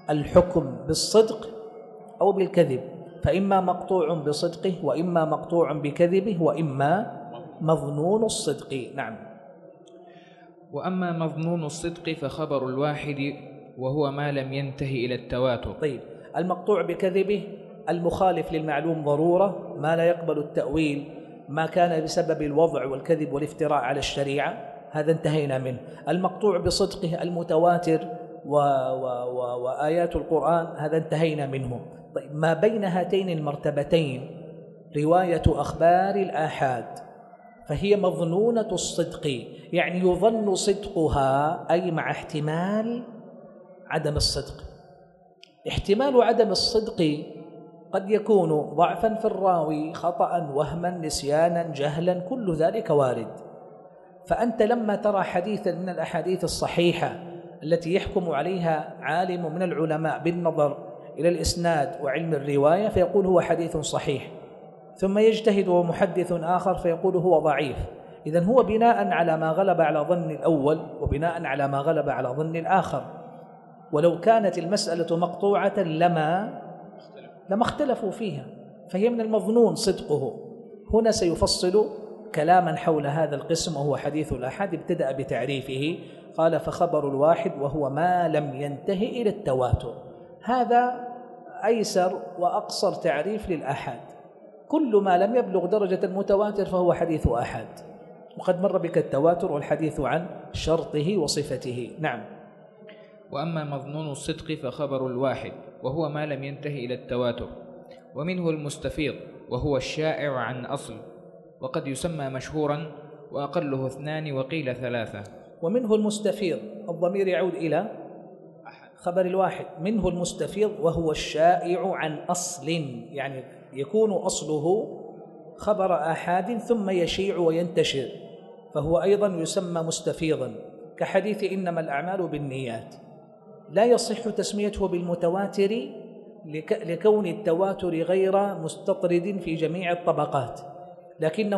الحكم بالصدق أو بالكذب، فإما مقطوع بصدقه وإما مقطوع بكذبه وإما مظنون الصدق. نعم. وأما مظنون الصدق فخبر الواحد وهو ما لم ينتهي إلى التواتر. طيب، المقطوع بكذبه المخالف للمعلوم ضرورة، ما لا يقبل التأويل، ما كان بسبب الوضع والكذب والافتراء على الشريعة، هذا انتهينا منه. المقطوع بصدقه المتواتر وآيات القرآن، هذا انتهينا منه. طيب، ما بين هاتين المرتبتين رواية أخبار الآحاد فهي مظنونة الصدق، يعني يظن صدقها، أي مع احتمال عدم الصدق. احتمال عدم الصدق قد يكون ضعفا في الراوي، خطأ، وهما، نسيانا، جهلا، كل ذلك وارد. فأنت لما ترى حديثا من الأحاديث الصحيحة التي يحكم عليها عالم من العلماء بالنظر إلى الإسناد وعلم الرواية فيقول هو حديث صحيح، ثم يجتهد محدث آخر فيقول هو ضعيف، إذن هو بناء على ما غلب على ظن الأول وبناء على ما غلب على ظن الآخر. ولو كانت المسألة مقطوعة لما اختلفوا فيها، فهي من المظنون صدقه. هنا سيفصل كلاما حول هذا القسم وهو حديث الآحاد. ابتدأ بتعريفه، قال فخبر الواحد وهو ما لم ينتهي إلى التواتر. هذا أيسر وأقصر تعريف للآحاد، كل ما لم يبلغ درجة المتواتر فهو حديث آحاد، وقد مر بك التواتر والحديث عن شرطه وصفته. نعم. وأما مظنون الصدق فخبر الواحد وهو ما لم ينتهي إلى التواتر، ومنه المستفيض وهو الشائع عن أصل، وقد يسمى مشهورا، وأقله 2 وقيل 3. ومنه المستفيض، الضمير يعود إلى خبر الواحد. منه المستفيض وهو الشائع عن أصل، يعني يكون أصله خبر آحاد ثم يشيع وينتشر، فهو أيضا يسمى مستفيضا، كحديث إنما الأعمال بالنيات. لا يصح تسميته بالمتواتر لكون التواتر غير مستطرد في جميع الطبقات، لكنه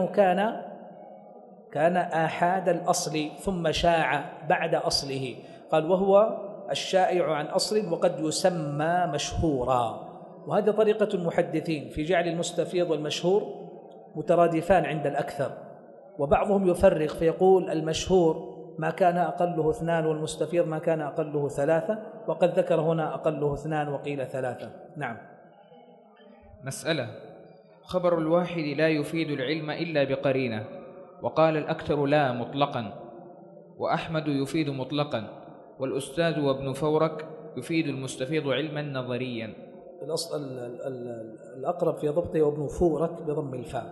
كان آحاد الأصل ثم شاع بعد أصله. قال وهو الشائع عن أصل وقد يسمى مشهورا. وهذه طريقة المحدثين في جعل المستفيض والمشهور مترادفان عند الأكثر، وبعضهم يفرق فيقول المشهور ما كان أقله 2 والمستفيض ما كان أقله 3، وقد ذكر هنا أقله 2 وقيل 3. نعم. مسألة: خبر الواحد لا يفيد العلم إلا بقرينة، وقال الأكثر لا مطلقا، وأحمد يفيد مطلقا، والأستاذ وابن فورك يفيد المستفيض علما نظريا. الأصل الأقرب في ضبطه وابن فورك بضم الفاء.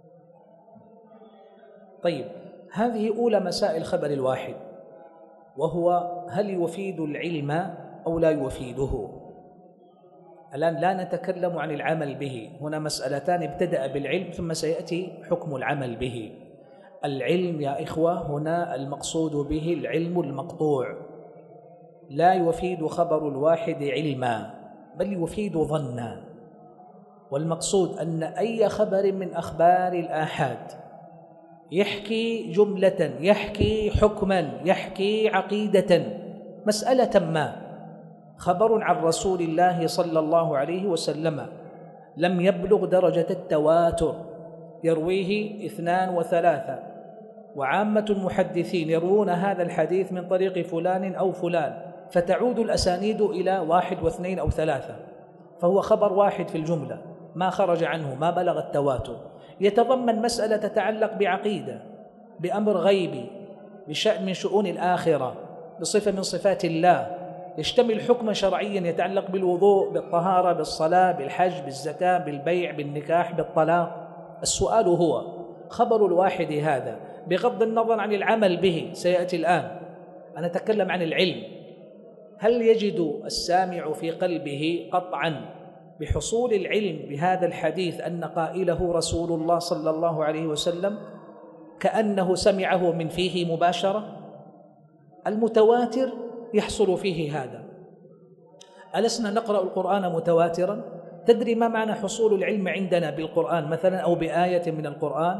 طيب، هذه أولى مسائل خبر الواحد، وهو هل يفيد العلم أو لا يفيده. الآن لا نتكلم عن العمل به، هنا مسألتان، ابتدأ بالعلم ثم سيأتي حكم العمل به. العلم يا إخوة هنا المقصود به العلم المقطوع، لا يفيد خبر الواحد علما بل يفيد ظنا. والمقصود أن أي خبر من أخبار الآحاد يحكي جملة، يحكي حكما، يحكي عقيدة، مسألة ما، خبر عن رسول الله صلى الله عليه وسلم لم يبلغ درجة التواتر، يرويه 2 و3، وعامة المحدثين يروون هذا الحديث من طريق فلان أو فلان، فتعود الأسانيد إلى 1 و2 أو 3، فهو خبر واحد في الجملة ما خرج عنه، ما بلغ التواتر، يتضمن مسألة تتعلق بعقيدة، بأمر غيبي، بشأن من شؤون الآخرة، بصفة من صفات الله، يشتمل حكما شرعيا يتعلق بالوضوء، بالطهارة، بالصلاة، بالحج، بالزكاة، بالبيع، بالنكاح، بالطلاق. السؤال هو خبر الواحد هذا بغض النظر عن العمل به، سيأتي الآن، أنا أتكلم عن العلم، هل يجد السامع في قلبه قطعا بحصول العلم بهذا الحديث أن قائله رسول الله صلى الله عليه وسلم كأنه سمعه من فيه مباشرة؟ المتواتر يحصل فيه هذا. ألسنا نقرأ القرآن متواترا؟ تدري ما معنى حصول العلم عندنا بالقرآن مثلا أو بآية من القرآن؟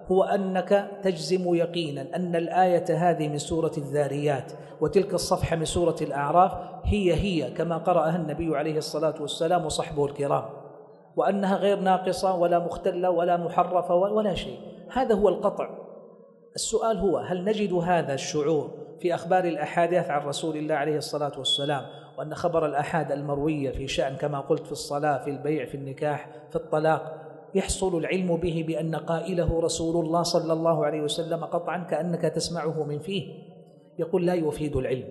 هو أنك تجزم يقينا أن الآية هذه من سورة الذاريات وتلك الصفحة من سورة الأعراف هي كما قرأها النبي عليه الصلاة والسلام وصحبه الكرام، وأنها غير ناقصة ولا مختلة ولا محرفة ولا شيء. هذا هو القطع. السؤال هو هل نجد هذا الشعور في أخبار الأحاديث عن رسول الله عليه الصلاة والسلام، وأن خبر الأحاد المروية في شأن كما قلت في الصلاة في البيع في النكاح في الطلاق يحصل العلم به بأن قائله رسول الله صلى الله عليه وسلم قطعا كأنك تسمعه من فيه؟ يقول لا يفيد العلم.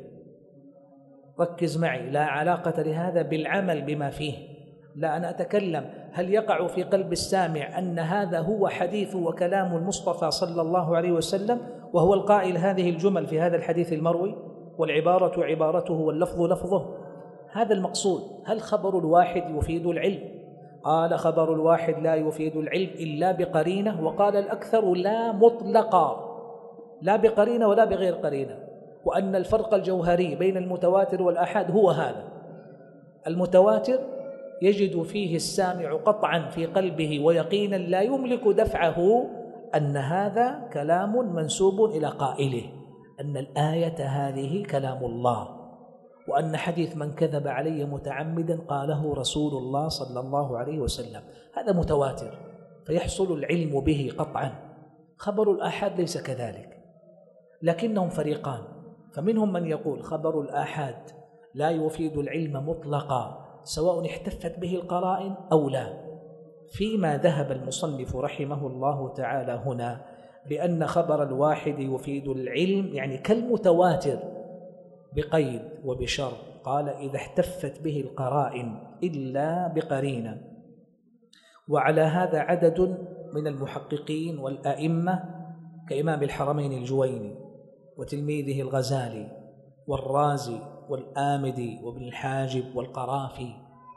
ركز معي، لا علاقة لهذا بالعمل بما فيه. لا، أنا أتكلم هل يقع في قلب السامع أن هذا هو حديث وكلام المصطفى صلى الله عليه وسلم وهو القائل هذه الجمل في هذا الحديث المروي والعبارة عبارته واللفظ لفظه؟ هذا المقصود. هل خبر الواحد يفيد العلم؟ قال خبر الواحد لا يفيد العلم إلا بقرينة، وقال الأكثر لا مطلقا، لا بقرينة ولا بغير قرينة، وأن الفرق الجوهري بين المتواتر والآحاد هو هذا: المتواتر يجد فيه السامع قطعا في قلبه ويقينا لا يملك دفعه أن هذا كلام منسوب إلى قائله، أن الآية هذه كلام الله، وأن حديث من كذب علي متعمدا قاله رسول الله صلى الله عليه وسلم. هذا متواتر فيحصل العلم به قطعا. خبر الآحاد ليس كذلك، لكنهم فريقان، فمنهم من يقول خبر الآحاد لا يفيد العلم مطلقا سواء احتفت به القرائن أو لا، فيما ذهب المصنف رحمه الله تعالى هنا بأن خبر الواحد يفيد العلم يعني كالمتواتر بقيد وبشرط، قال إذا احتفت به القرائن إلا بقرينة. وعلى هذا عدد من المحققين والأئمة كإمام الحرمين الجويني وتلميذه الغزالي والرازي والآمدي وابن الحاجب والقرافي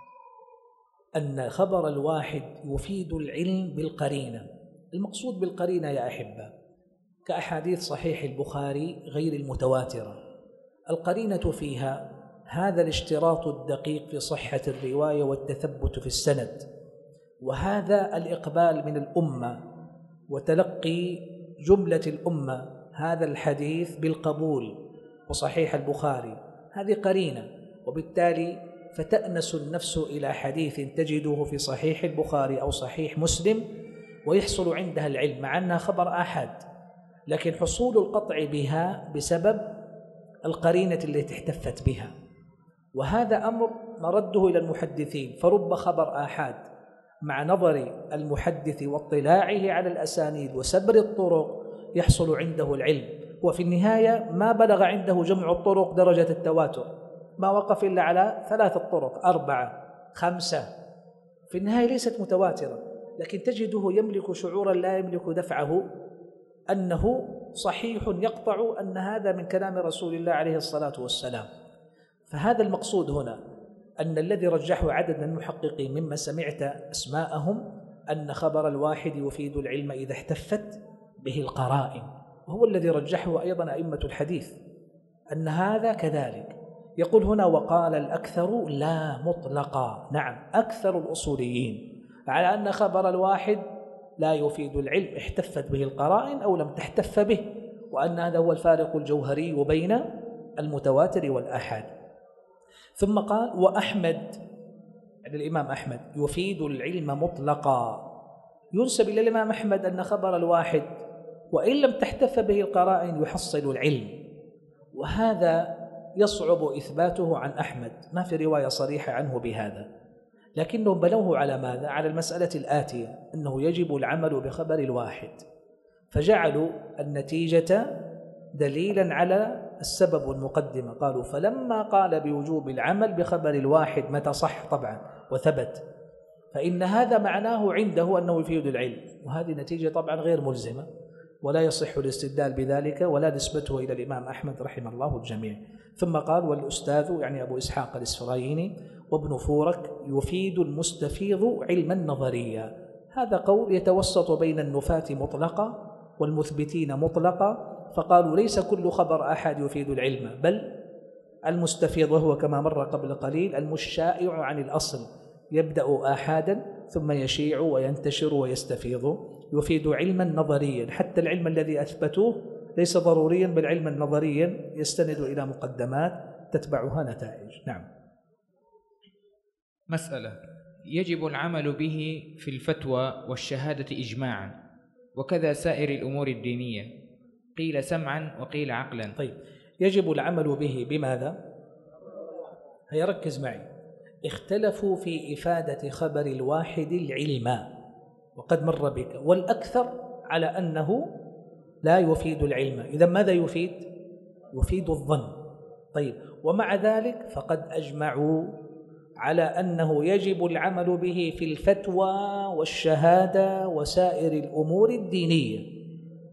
أن خبر الواحد يفيد العلم بالقرينة. المقصود بالقرينة يا أحبة كأحاديث صحيح البخاري غير المتواترة، القرينة فيها هذا الاشتراط الدقيق في صحة الرواية والتثبت في السند، وهذا الإقبال من الأمة وتلقي جملة الأمة هذا الحديث بالقبول وصحيح البخاري، هذه قرينة، وبالتالي فتأنس النفس إلى حديث تجده في صحيح البخاري أو صحيح مسلم ويحصل عندها العلم مع أنها خبر آحاد، لكن حصول القطع بها بسبب القرينة التي احتفت بها. وهذا أمر مرده إلى المحدثين، فرب خبر آحاد مع نظر المحدث واطلاعه على الأسانيد وسبر الطرق يحصل عنده العلم، وفي النهاية ما بلغ عنده جمع الطرق درجة التواتر، ما وقف إلا على 3 طرق 4 5، في النهاية ليست متواترة، لكن تجده يملك شعورا لا يملك دفعه أنه صحيح يقطع أن هذا من كلام رسول الله عليه الصلاة والسلام. فهذا المقصود هنا، أن الذي رجحه عدد من المحققين مما سمعت أسماءهم أن خبر الواحد يفيد العلم إذا احتفت به القرائن، وهو الذي رجحه أيضا أئمة الحديث أن هذا كذلك. يقول هنا وقال الأكثر لا مطلقا، نعم أكثر الأصوليين على أن خبر الواحد لا يفيد العلم احتفت به القرائن أو لم تحتف به، وأن هذا هو الفارق الجوهري بين المتواتر والآحاد. ثم قال وأحمد، يعني الإمام أحمد، يفيد العلم مطلقا، ينسب إلى الإمام أحمد أن خبر الواحد وإن لم تحتف به القرائن يحصل العلم، وهذا يصعب إثباته عن أحمد، ما في رواية صريحة عنه بهذا، لكنهم بنوه على ماذا؟ على المسألة الآتية، أنه يجب العمل بخبر الواحد، فجعلوا النتيجة دليلا على السبب والمقدمة. قالوا فلما قال بوجوب العمل بخبر الواحد متى صح طبعا وثبت، فإن هذا معناه عنده أنه يفيد العلم، وهذه نتيجة طبعا غير ملزمة ولا يصح الاستدلال بذلك ولا نسبته إلى الإمام أحمد رحمه الله الجميع. ثم قال والأستاذ يعني أبو إسحاق الإسفرايني وابن فورك يفيد المستفيض علما نظريا. هذا قول يتوسط بين النفاة مطلقة والمثبتين مطلقة، فقالوا ليس كل خبر أحد يفيد العلم، بل المستفيض وهو كما مر قبل قليل المشائع عن الأصل، يبدأ آحادا ثم يشيع وينتشر ويستفيض يفيد علما نظريا، حتى العلم الذي أثبتوه ليس ضروريا بل علما نظريا يستند إلى مقدمات تتبعها نتائج. نعم. مسألة: يجب العمل به في الفتوى والشهادة إجماعا، وكذا سائر الأمور الدينية، قيل سمعا وقيل عقلا. طيب، يجب العمل به بماذا؟ هيا ركز معي. اختلفوا في إفادة خبر الواحد العلم، وقد مر بك، والأكثر على أنه لا يفيد العلم. إذا ماذا يفيد؟ يفيد الظن. طيب، ومع ذلك فقد أجمعوا على أنه يجب العمل به في الفتوى والشهادة وسائر الأمور الدينية.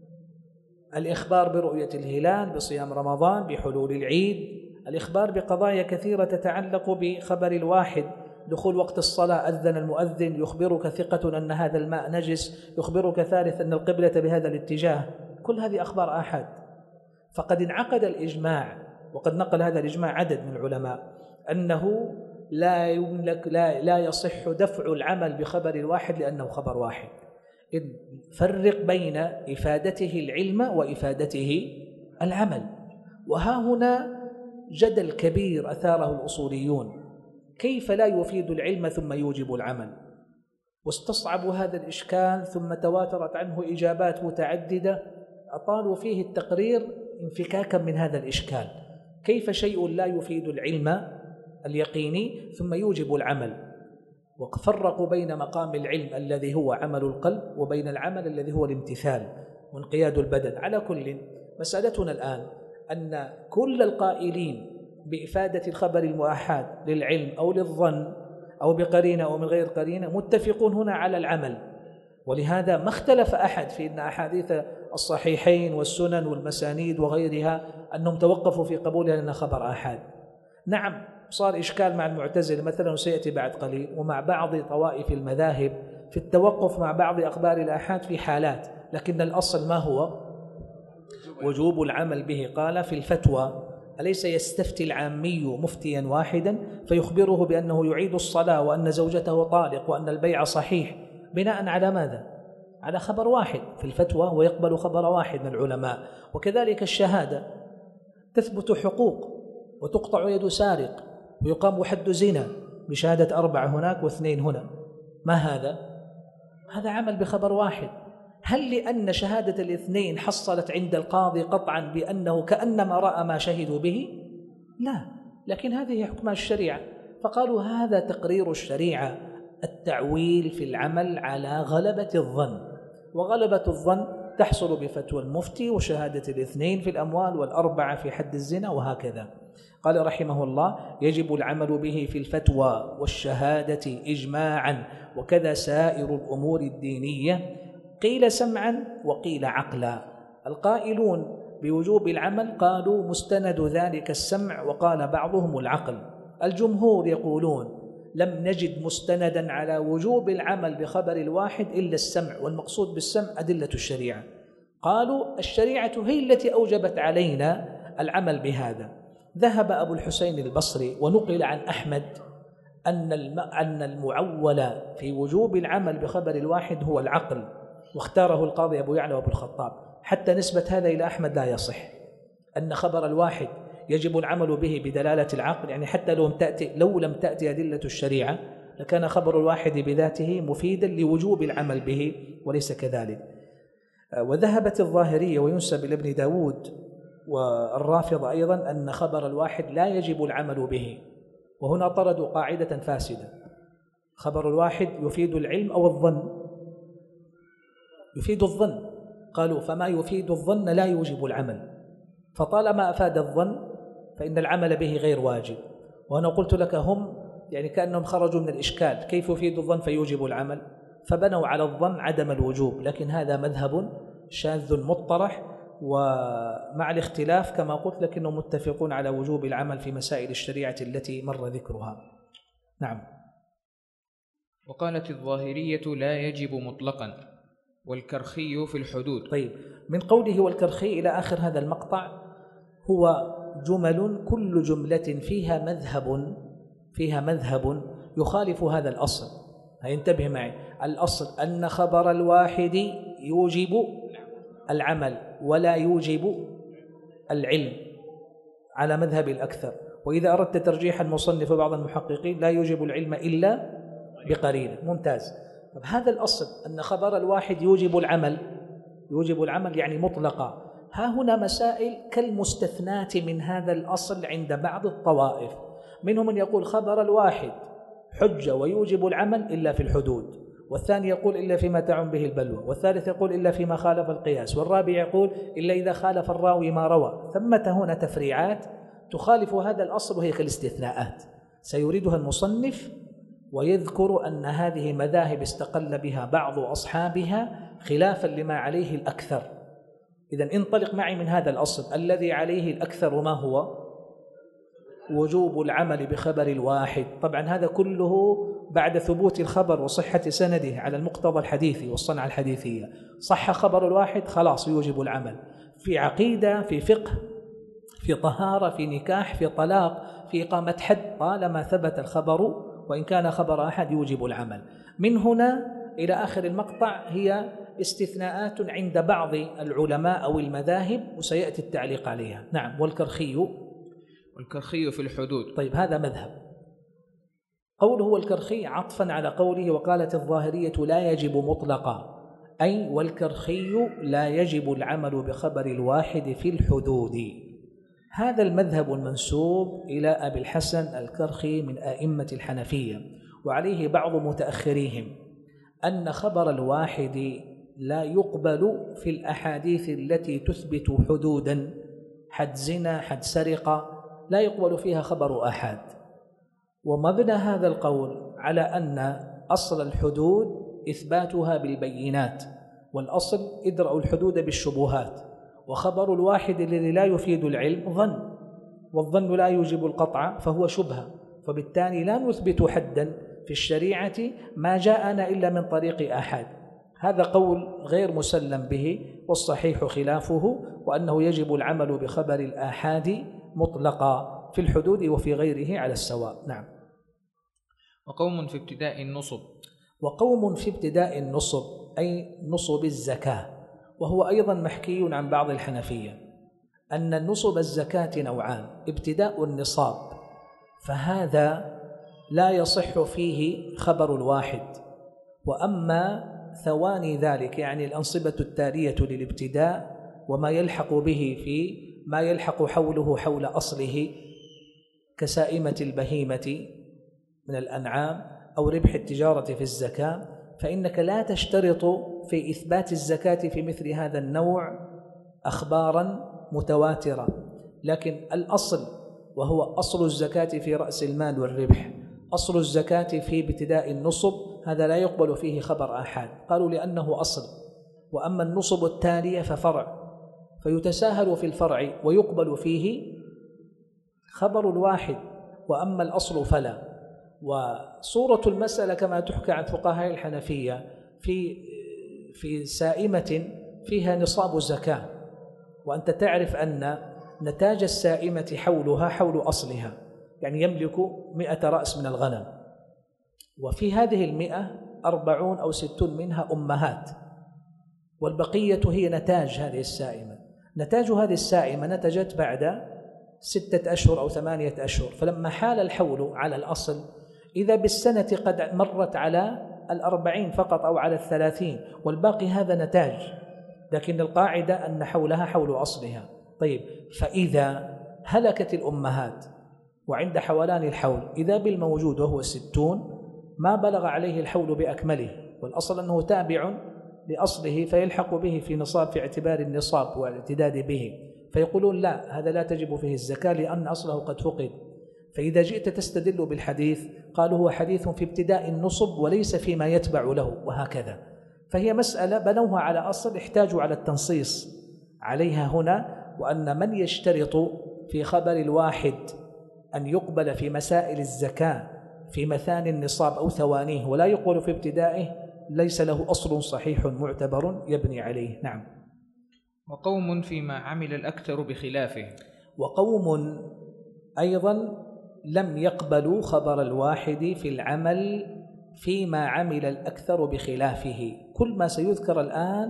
الإخبار برؤية الهلال، بصيام رمضان، بحلول العيد، الإخبار بقضايا كثيرة تتعلق بخبر الواحد، دخول وقت الصلاة أذن المؤذن يخبرك ثقة أن هذا الماء نجس، يخبرك ثالث أن القبلة بهذا الاتجاه، كل هذه أخبار آحاد. فقد انعقد الإجماع، وقد نقل هذا الإجماع عدد من العلماء، أنه لا يصح دفع العمل بخبر الواحد لأنه خبر واحد. إذ فرق بين إفادته العلم وإفادته العمل. وها هنا جدل كبير أثاره الأصوليون، كيف لا يفيد العلم ثم يوجب العمل؟ واستصعبوا هذا الإشكال، ثم تواترت عنه إجابات متعددة أطالوا فيه التقرير انفكاكا من هذا الإشكال. كيف شيء لا يفيد العلم اليقيني ثم يوجب العمل؟ وفرقوا بين مقام العلم الذي هو عمل القلب وبين العمل الذي هو الامتثال وانقياد البدن. على كل، مسألتنا الآن أن كل القائلين بإفادة الخبر المؤحد للعلم أو للظن أو بقرينة أو من غير قرينة متفقون هنا على العمل، ولهذا ما اختلف أحد في أن أحاديث الصحيحين والسنن والمسانيد وغيرها أنهم توقفوا في قبولها لأنها خبر آحاد. نعم، صار إشكال مع المعتزلة مثلا، وسيأتي بعد قليل، ومع بعض طوائف المذاهب في التوقف مع بعض أخبار الآحاد في حالات، لكن الأصل ما هو؟ وجوب العمل به. قال في الفتوى: أليس يستفتي العامي مفتيا واحدا فيخبره بأنه يعيد الصلاة وأن زوجته طالق وأن البيع صحيح، بناء على ماذا؟ على خبر واحد في الفتوى، ويقبل خبر واحد من العلماء. وكذلك الشهادة، تثبت حقوق وتقطع يد سارق ويقام حد زنا بشهادة 4 هناك و2 هنا. ما هذا؟ هذا عمل بخبر واحد. هل لأن شهادة الاثنين حصلت عند القاضي قطعا بأنه كأنما رأى ما شهدوا به؟ لا، لكن هذه حكم الشريعة، فقالوا هذا تقرير الشريعة، التعويل في العمل على غلبة الظن، وغلبة الظن تحصل بفتوى المفتي وشهادة الاثنين في الأموال و4 في حد الزنا وهكذا. قال رحمه الله: يجب العمل به في الفتوى والشهادة إجماعا، وكذا سائر الأمور الدينية، قيل سمعا وقيل عقلا. القائلون بوجوب العمل قالوا مستند ذلك السمع، وقال بعضهم العقل. الجمهور يقولون لم نجد مستندا على وجوب العمل بخبر الواحد إلا السمع، والمقصود بالسمع أدلة الشريعة. قالوا الشريعة هي التي أوجبت علينا العمل بهذا. ذهب أبو الحسين البصري ونقل عن أحمد أن المعول في وجوب العمل بخبر الواحد هو العقل، واختاره القاضي أبو يعلى وأبو الخطاب. حتى نسبة هذا إلى أحمد لا يصح، أن خبر الواحد يجب العمل به بدلالة العقل، يعني حتى لو لم تأتي أدلة الشريعة لكان خبر الواحد بذاته مفيدا لوجوب العمل به، وليس كذلك. وذهبت الظاهرية وينسب لابن داود والرافضة أيضا أن خبر الواحد لا يجب العمل به، وهنا طردوا قاعدة فاسدة. خبر الواحد يفيد العلم أو الظن؟ يفيد الظن. قالوا فما يفيد الظن لا يوجب العمل، فطالما أفاد الظن فإن العمل به غير واجب. وأنا قلت لك هم يعني كأنهم خرجوا من الإشكال، كيف يفيد الظن فيوجب العمل؟ فبنوا على الظن عدم الوجوب، لكن هذا مذهب شاذ مطرح، ومع الاختلاف كما قلت لكنهم متفقون على وجوب العمل في مسائل الشريعة التي مر ذكرها. نعم. وقالت الظاهرية لا يجب مطلقا، والكرخي في الحدود. طيب، من قوله والكرخي إلى آخر هذا المقطع هو جمل، كل جملة فيها مذهب يخالف هذا الأصل. هينتبه معي، الأصل أن خبر الواحد يوجب العمل ولا يوجب العلم على مذهب الأكثر. وإذا أردت ترجيح المصنف وبعض المحققين لا يوجب العلم إلا بقرينة. ممتاز. طب هذا الأصل أن خبر الواحد يوجب العمل يعني مطلقا. ها هنا مسائل كالمستثنات من هذا الأصل عند بعض الطوائف، منهم من يقول خبر الواحد حجة ويوجب العمل إلا في الحدود، والثاني يقول إلا فيما تعم به البلوى، والثالث يقول إلا فيما خالف القياس، والرابع يقول إلا إذا خالف الراوي ما روى. ثمة هنا تفريعات تخالف هذا الأصل وهي كالاستثناءات سيريدها المصنف، ويذكر أن هذه مذاهب استقل بها بعض أصحابها خلافا لما عليه الأكثر. إذن انطلق معي من هذا الأصل الذي عليه الأكثر ما هو؟ وجوب العمل بخبر الواحد. طبعا هذا كله بعد ثبوت الخبر وصحة سنده على المقتضى الحديثي والصنعة الحديثية. صح خبر الواحد خلاص يوجب العمل في عقيدة، في فقه، في طهارة، في نكاح، في طلاق، في إقامة حد، طالما ثبت الخبر وإن كان خبر أحد يوجب العمل. من هنا إلى آخر المقطع هي استثناءات عند بعض العلماء أو المذاهب وسيأتي التعليق عليها. نعم. والكرخي في الحدود. طيب هذا مذهب. قوله والكرخي عطفا على قوله وقالت الظاهرية لا يجب مطلقا، أي والكرخي لا يجب العمل بخبر الواحد في الحدود. هذا المذهب المنسوب إلى أبي الحسن الكرخي من أئمة الحنفية، وعليه بعض متأخريهم، أن خبر الواحد لا يقبل في الأحاديث التي تثبت حدودا، حد زنا، حد سرقة، لا يقبل فيها خبر أحد. ومبنى هذا القول على أن أصل الحدود إثباتها بالبينات، والأصل ادرأوا الحدود بالشبهات، وخبر الواحد الذي لا يفيد العلم ظن، والظن لا يوجب القطع فهو شبهة، فبالتالي لا نثبت حدا في الشريعة ما جاءنا إلا من طريق أحد. هذا قول غير مسلم به، والصحيح خلافه، وأنه يجب العمل بخبر الآحاد مطلقا في الحدود وفي غيره على السواء. نعم. وقوم في ابتداء النصب. وقوم في ابتداء النصب أي نصب الزكاة، وهو أيضا محكي عن بعض الحنفية أن النصب الزكاة نوعان: ابتداء النصاب فهذا لا يصح فيه خبر الواحد، وأما ثواني ذلك يعني الأنصبة التالية للابتداء وما يلحق به في ما يلحق حوله حول أصله كسائمة البهيمة من الأنعام أو ربح التجارة في الزكاة، فإنك لا تشترط في إثبات الزكاة في مثل هذا النوع أخبارا متواترة، لكن الأصل وهو أصل الزكاة في رأس المال والربح، أصل الزكاة في ابتداء النصب، هذا لا يقبل فيه خبر أحد. قالوا لأنه أصل، وأما النصب التالية ففرع، فيتساهل في الفرع ويقبل فيه خبر الواحد، وأما الأصل فلا. وصورة المسألة كما تحكى عن فقهاء الحنفية في سائمة فيها نصاب زكاة، وأنت تعرف أن نتاج السائمة حولها حول أصلها، يعني يملك 100 رأس من الغنم، وفي هذه 100 40 أو 60 منها أمهات، والبقية هي نتاج هذه السائمة. نتاج هذه السائمة نتجت بعد 6 أشهر أو 8 أشهر، فلما حال الحول على الأصل إذا بالسنة قد مرت على 40 فقط أو على 30، والباقي هذا نتاج، لكن القاعدة أن حولها حول أصلها. طيب، فإذا هلكت الأمهات وعند حولان الحول إذا بالموجود وهو 60 ما بلغ عليه الحول بأكمله، والأصل أنه تابع لأصله فيلحق به في نصاب في اعتبار النصاب والاعتداد به، فيقولون لا، هذا لا تجب فيه الزكاة لأن أصله قد فقد. فإذا جئت تستدل بالحديث قالوا هو حديث في ابتداء النصب وليس فيما يتبع له، وهكذا. فهي مسألة بنوها على أصل احتاجوا على التنصيص عليها هنا، وأن من يشترط في خبر الواحد أن يقبل في مسائل الزكاة في مثاني النصاب أو ثوانيه ولا يقبل في ابتدائه ليس له أصل صحيح معتبر يبني عليه. نعم. وقوم فيما عمل الأكثر بخلافه. وقوم أيضا لم يقبلوا خبر الواحد في العمل فيما عمل الأكثر بخلافه. كل ما سيذكر الآن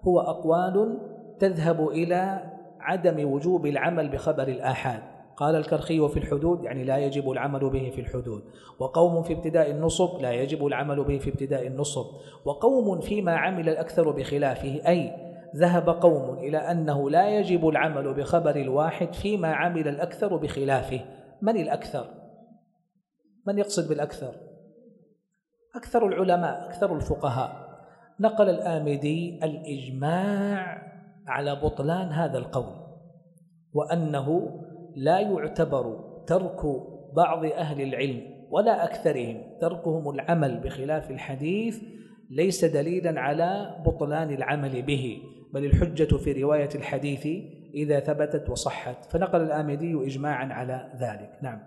هو أقوال تذهب إلى عدم وجوب العمل بخبر الآحاد. قال الكرخي في الحدود يعني لا يجب العمل به في الحدود، وقوم في ابتداء النصب لا يجب العمل به في ابتداء النصب، وقوم فيما عمل الأكثر بخلافه، أي ذهب قوم إلى أنه لا يجب العمل بخبر الواحد فيما عمل الأكثر بخلافه. من الأكثر؟ من يقصد بالأكثر؟ أكثر العلماء، أكثر الفقهاء. نقل الآمدي الإجماع على بطلان هذا القول، وأنه لا يعتبر ترك بعض أهل العلم ولا أكثرهم تركهم العمل بخلاف الحديث ليس دليلا على بطلان العمل به، بل الحجة في رواية الحديث إذا ثبتت وصحت. فنقل الآمدي إجماعا على ذلك. نعم.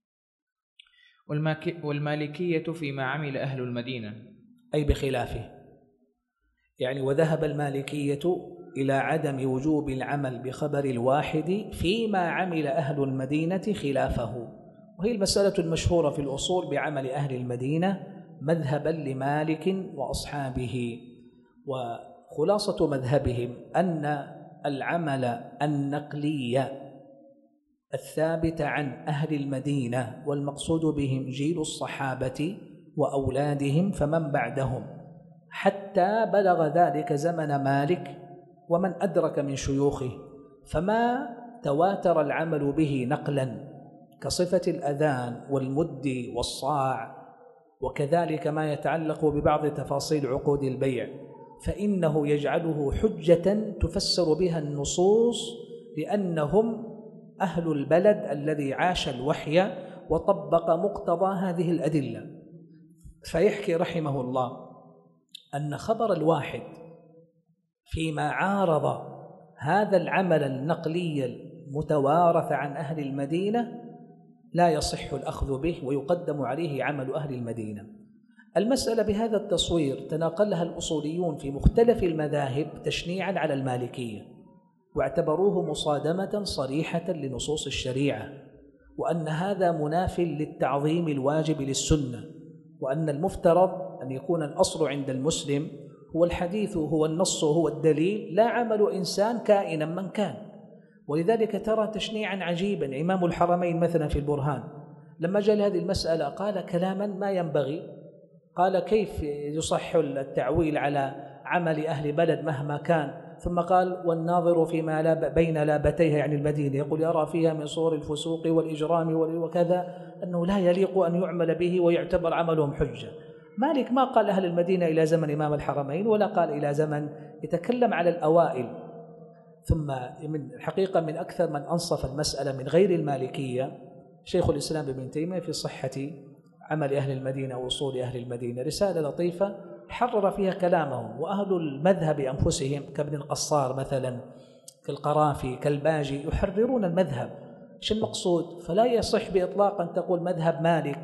والمالكية فيما عمل أهل المدينة أي بخلافه، يعني وذهب المالكية إلى عدم وجوب العمل بخبر الواحد فيما عمل أهل المدينة خلافه، وهي المسألة المشهورة في الأصول بعمل أهل المدينة مذهبا لمالك وأصحابه. وخلاصة مذهبهم أن العمل النقلي الثابت عن أهل المدينة والمقصود بهم جيل الصحابة وأولادهم فمن بعدهم حتى بلغ ذلك زمن مالك ومن أدرك من شيوخه، فما تواتر العمل به نقلا كصفة الأذان والمد والصاع وكذلك ما يتعلق ببعض تفاصيل عقود البيع، فإنه يجعله حجة تفسر بها النصوص، لأنهم أهل البلد الذي عاش الوحي وطبق مقتضى هذه الأدلة. فيحكي رحمه الله أن خبر الواحد فيما عارض هذا العمل النقلي المتوارث عن أهل المدينة لا يصح الأخذ به ويقدم عليه عمل أهل المدينة. المسألة بهذا التصوير تناقلها الأصوليون في مختلف المذاهب تشنيعا على المالكية، واعتبروه مصادمة صريحة لنصوص الشريعة، وأن هذا مناف للتعظيم الواجب للسنة، وأن المفترض أن يكون الأصل عند المسلم هو الحديث، هو النص، هو الدليل، لا عمل إنسان كائنا من كان. ولذلك ترى تشنيعا عجيبا. إمام الحرمين مثلا في البرهان لما جاء لهذه المسألة قال كلاما ما ينبغي، قال كيف يصح التعويل على عمل أهل بلد مهما كان، ثم قال والناظر فيما لا بين لابتيها يعني المدينة يقول يرى فيها من صور الفسوق والإجرام وكذا أنه لا يليق أن يعمل به ويعتبر عملهم حجة. مالك ما قال أهل المدينة إلى زمن إمام الحرمين ولا قال إلى زمن، يتكلم على الأوائل. ثم من الحقيقة من أكثر من أنصف المسألة من غير المالكية شيخ الإسلام ابن تيمية في صحة عمل أهل المدينة وأصول أهل المدينة، رسالة لطيفة حرر فيها كلامهم. وأهل المذهب أنفسهم كابن القصار مثلا كالقرافي كالباجي يحررون المذهب. إيش المقصود؟ فلا يصح بإطلاق أن تقول مذهب مالك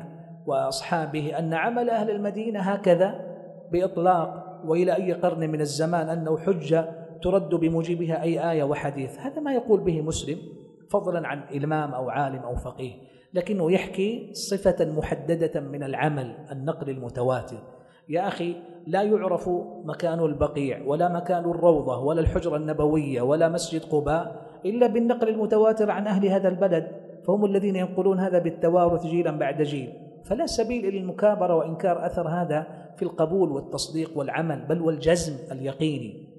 وأصحابه أن عمل أهل المدينة هكذا بإطلاق وإلى أي قرن من الزمان أنه حجة ترد بموجبها أي آية وحديث. هذا ما يقول به مسلم، فضلا عن إمام أو عالم أو فقيه، لكنه يحكي صفة محددة من العمل النقل المتواتر. يا أخي لا يعرف مكان البقيع ولا مكان الروضة ولا الحجرة النبوية ولا مسجد قباء إلا بالنقل المتواتر عن أهل هذا البلد، فهم الذين ينقلون هذا بالتوارث جيلا بعد جيل. فلا سبيل إلى المكابرة وإنكار أثر هذا في القبول والتصديق والعمل، بل والجزم اليقيني.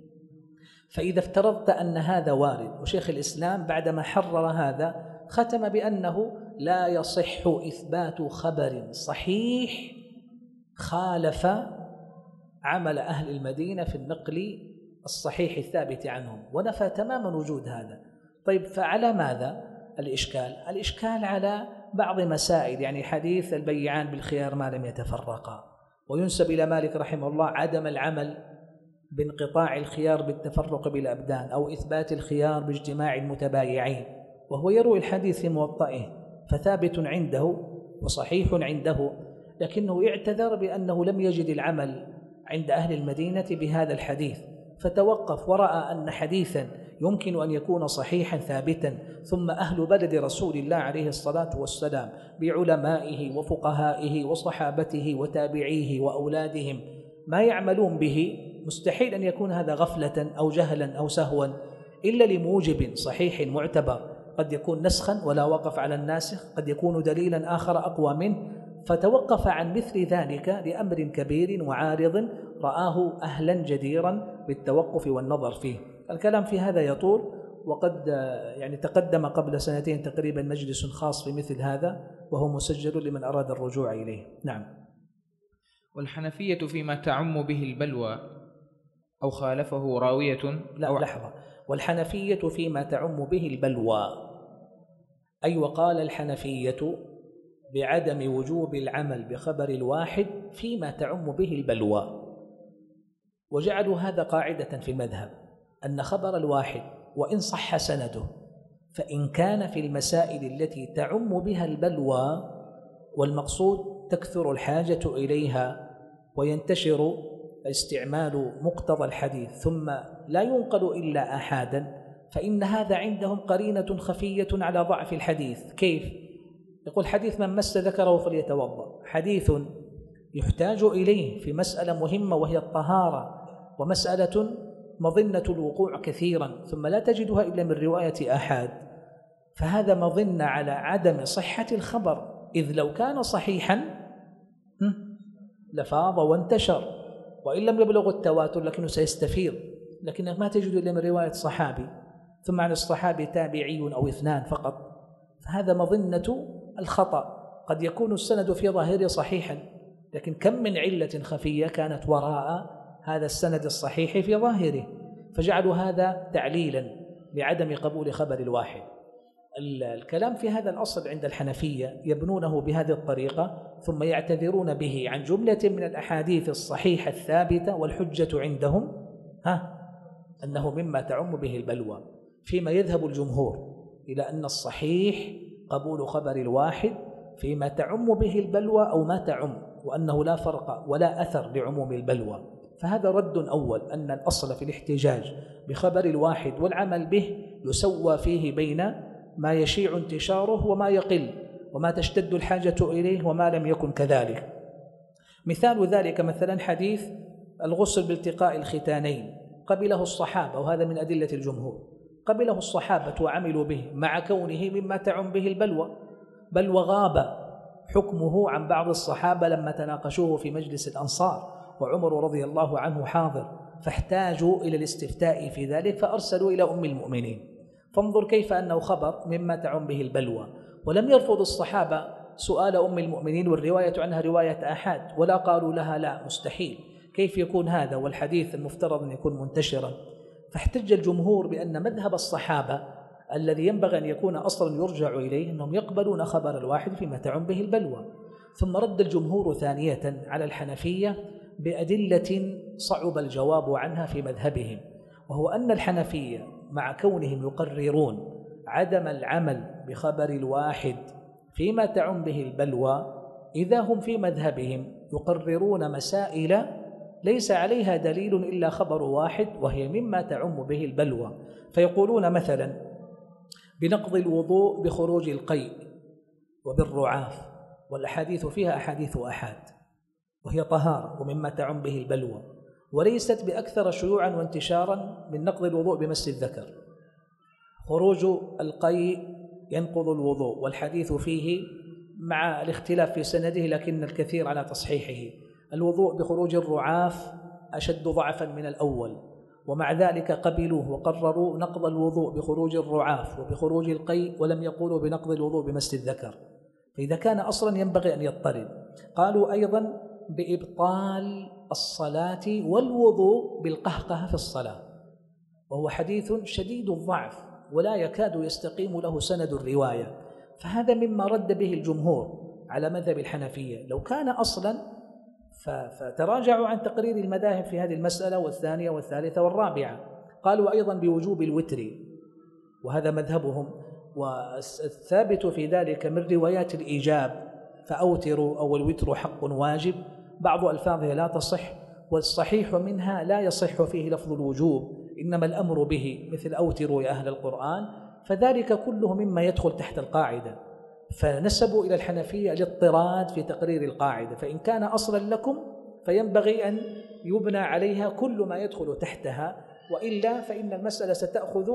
فإذا افترضت أن هذا وارد، وشيخ الإسلام بعدما حرر هذا ختم بأنه لا يصح إثبات خبر صحيح خالف عمل أهل المدينة في النقل الصحيح الثابت عنهم، ونفى تماما وجود هذا. طيب فعلى ماذا الإشكال؟ الإشكال على بعض مسائل، يعني حديث البيعان بالخيار ما لم يتفرقا، وينسب إلى مالك رحمه الله عدم العمل بانقطاع الخيار بالتفرق بالأبدان أو إثبات الخيار باجتماع المتبايعين، وهو يروي الحديث في موطئه فثابت عنده وصحيح عنده، لكنه يعتذر بأنه لم يجد العمل عند أهل المدينة بهذا الحديث، فتوقف ورأى أن حديثا يمكن أن يكون صحيحا ثابتا، ثم أهل بلد رسول الله عليه الصلاة والسلام بعلمائه وفقهائه وصحابته وتابعيه وأولادهم ما يعملون به، مستحيل أن يكون هذا غفلة أو جهلا أو سهوا إلا لموجب صحيح معتبر، قد يكون نسخا ولا وقف على الناسخ، قد يكون دليلا آخر أقوى منه، فتوقف عن مثل ذلك لأمر كبير وعارض رآه أهلا جديرا بالتوقف والنظر فيه. الكلام في هذا يطول، وقد تقدم قبل سنتين تقريبا مجلس خاص في مثل هذا، وهو مسجل لمن أراد الرجوع إليه. نعم. والحنفية فيما تعم به البلوى أو خالفه راوية. لا لحظة، والحنفية فيما تعم به البلوى، أي وقال الحنفية بعدم وجوب العمل بخبر الواحد فيما تعم به البلوى، وجعلوا هذا قاعدة في المذهب، أن خبر الواحد وإن صح سنده، فإن كان في المسائل التي تعم بها البلوى والمقصود تكثر الحاجة إليها وينتشر استعمال مقتضى الحديث ثم لا ينقل إلا آحادا، فإن هذا عندهم قرينة خفية على ضعف الحديث. كيف؟ يقول حديث من مس ذكره فليتوضأ، حديث يحتاج إليه في مسألة مهمة وهي الطهارة، ومسألة مظنة الوقوع كثيرا ثم لا تجدها إلا من رواية آحاد، فهذا مظنة على عدم صحة الخبر، إذ لو كان صحيحا لفاض وانتشر، وإن لم يبلغ التواتر لكنه سيستفيض، لكنه ما تجد إلا من رواية صحابي، ثم عن الصحابي تابعي أو اثنان فقط، فهذا مظنة الخطأ. قد يكون السند في ظاهره صحيحا، لكن كم من علة خفية كانت وراء هذا السند الصحيح في ظاهره، فجعلوا هذا تعليلا لعدم قبول خبر الواحد. الكلام في هذا الأصل عند الحنفية يبنونه بهذه الطريقة، ثم يعتذرون به عن جملة من الأحاديث الصحيحة الثابتة، والحجة عندهم أنه مما تعم به البلوى، فيما يذهب الجمهور إلى أن الصحيح قبول خبر الواحد فيما تعم به البلوى أو ما تعم، وأنه لا فرق ولا أثر لعموم البلوى. فهذا رد أول، أن الأصل في الاحتجاج بخبر الواحد والعمل به يسوى فيه بين ما يشيع انتشاره وما يقل، وما تشتد الحاجة إليه وما لم يكن كذلك. مثال ذلك مثلا حديث الغسل بالتقاء الختانين، قبله الصحابة، وهذا من أدلة الجمهور، قبله الصحابة وعملوا به مع كونه مما تعم به البلوى، بل وغاب حكمه عن بعض الصحابة لما تناقشوه في مجلس الأنصار، وعمر رضي الله عنه حاضر، فاحتاجوا إلى الاستفتاء في ذلك فأرسلوا إلى أم المؤمنين. فانظر كيف أنه خبر مما تعم به البلوى، ولم يرفض الصحابة سؤال أم المؤمنين والرواية عنها رواية آحاد، ولا قالوا لها لا مستحيل، كيف يكون هذا والحديث المفترض أن يكون منتشرا. فاحتج الجمهور بأن مذهب الصحابة الذي ينبغي أن يكون أصلا يرجع إليه أنهم يقبلون خبر الواحد فيما تعم به البلوى. ثم رد الجمهور ثانية على الحنفية بأدلة صعب الجواب عنها في مذهبهم، وهو أن الحنفية مع كونهم يقررون عدم العمل بخبر الواحد فيما تعم به البلوى، إذا هم في مذهبهم يقررون مسائل ليس عليها دليل إلا خبر واحد وهي مما تعم به البلوى. فيقولون مثلا بنقض الوضوء بخروج القيء وبالرعاف، والأحاديث فيها أحاديث آحاد وهي طهارة ومما تعم به البلوى، وليست بأكثر شيوعا وانتشارا من نقض الوضوء بمس الذكر. خروج القيء ينقض الوضوء، والحديث فيه مع الاختلاف في سنده لكن الكثير على تصحيحه. الوضوء بخروج الرعاف أشد ضعفا من الأول، ومع ذلك قبلوه وقرروا نقض الوضوء بخروج الرعاف وبخروج القيء، ولم يقولوا بنقض الوضوء بمس الذكر. فإذا كان أصلا ينبغي أن يضطرد. قالوا أيضا بإبطال الصلاة والوضوء بالقهقه في الصلاة، وهو حديث شديد الضعف ولا يكاد يستقيم له سند الرواية، فهذا مما رد به الجمهور على مذهب الحنفية. لو كان أصلا فتراجعوا عن تقرير المذاهب في هذه المسألة والثانية والثالثة والرابعة. قالوا أيضا بوجوب الوتر، وهذا مذهبهم، والثابت في ذلك من روايات الإيجاب، فأوتروا أو الوتر حق واجب، بعض ألفاظها لا تصح، والصحيح منها لا يصح فيه لفظ الوجوب، إنما الأمر به، مثل أوتروا يا أهل القرآن، فذلك كله مما يدخل تحت القاعدة. فنسبوا إلى الحنفية الاضطراد في تقرير القاعدة، فإن كان أصلا لكم فينبغي أن يبنى عليها كل ما يدخل تحتها، وإلا فإن المسألة ستأخذ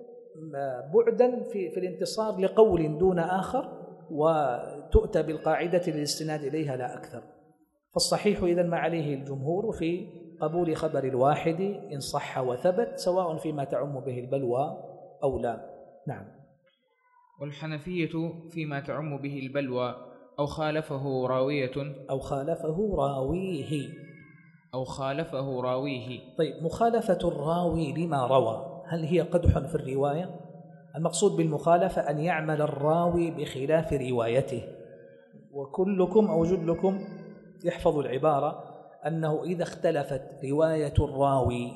بعدا في الانتصار لقول دون آخر، وتؤتى بالقاعدة للاستناد إليها لا أكثر. فالصحيح إذن ما عليه الجمهور في قبول خبر الواحد إن صح وثبت، سواء فيما تعم به البلوى أو لا. نعم. والحنفية فيما تعم به البلوى أو خالفه راوية أو خالفه راويه. أو خالفه راويه. طيب، مخالفة الراوي لما روى هل هي قدح في الرواية؟ المقصود بالمخالفة أن يعمل الراوي بخلاف روايته، وكلكم أو جلكم يحفظ العبارة أنه إذا اختلفت رواية الراوي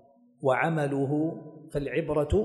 وعمله فالعبرة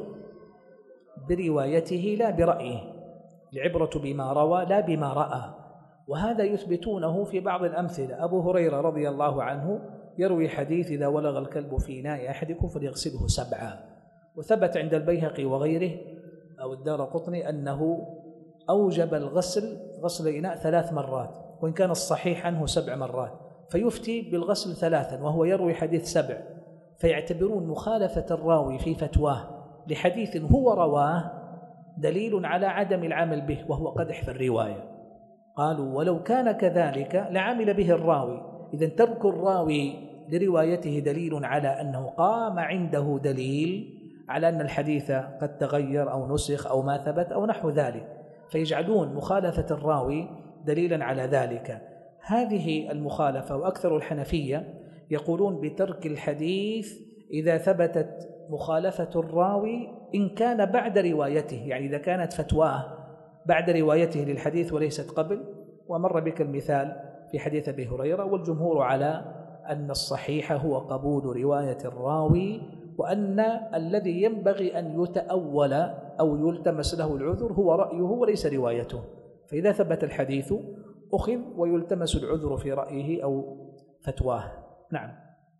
بروايته لا برأيه، العبرة بما روى لا بما رأى. وهذا يثبتونه في بعض الأمثلة. أبو هريرة رضي الله عنه يروي حديث إذا ولغ الكلب في إناء أحدكم فليغسله 7، وثبت عند البيهقي وغيره أو الدارقطني أنه أوجب غسل الإناء 3 مرات، وإن كان الصحيح عنه 7 مرات، فيفتي بالغسل 3 وهو يروي حديث 7، فيعتبرون مخالفة الراوي في فتواه لحديث هو رواه دليل على عدم العمل به، وهو قدح في الرواية. قالوا ولو كان كذلك لعمل به الراوي، إذن ترك الراوي لروايته دليل على أنه قام عنده دليل على أن الحديث قد تغير أو نسخ أو ما ثبت أو نحو ذلك، فيجعلون مخالفة الراوي دليلا على ذلك. هذه المخالفة، وأكثر الحنفية يقولون بترك الحديث إذا ثبتت مخالفة الراوي إن كان بعد روايته، يعني إذا كانت فتواه بعد روايته للحديث وليست قبل. ومر بك المثال في حديث أبي هريرة. والجمهور على أن الصحيح هو قبول رواية الراوي، وأن الذي ينبغي أن يتأول أو يلتمس له العذر هو رأيه وليس روايته. فإذا ثبت الحديث أخذ ويلتمس العذر في رأيه أو فتواه. نعم.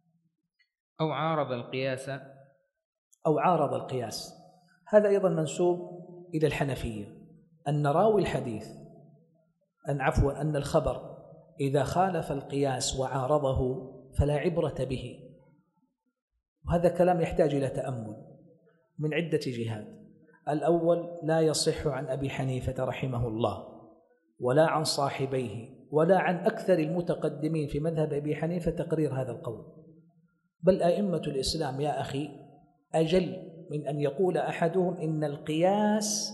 أو عارض القياس. أو عارض القياس، هذا أيضا منسوب إلى الحنفية، أن راوي الحديث أن الخبر إذا خالف القياس وعارضه فلا عبرة به. وهذا كلام يحتاج إلى تأمل من عدة جهات. الأول، لا يصح عن أبي حنيفة رحمه الله ولا عن صاحبيه ولا عن أكثر المتقدمين في مذهب أبي حنيفة تقرير هذا القول، بل أئمة الإسلام يا أخي أجل من أن يقول أحدهم إن القياس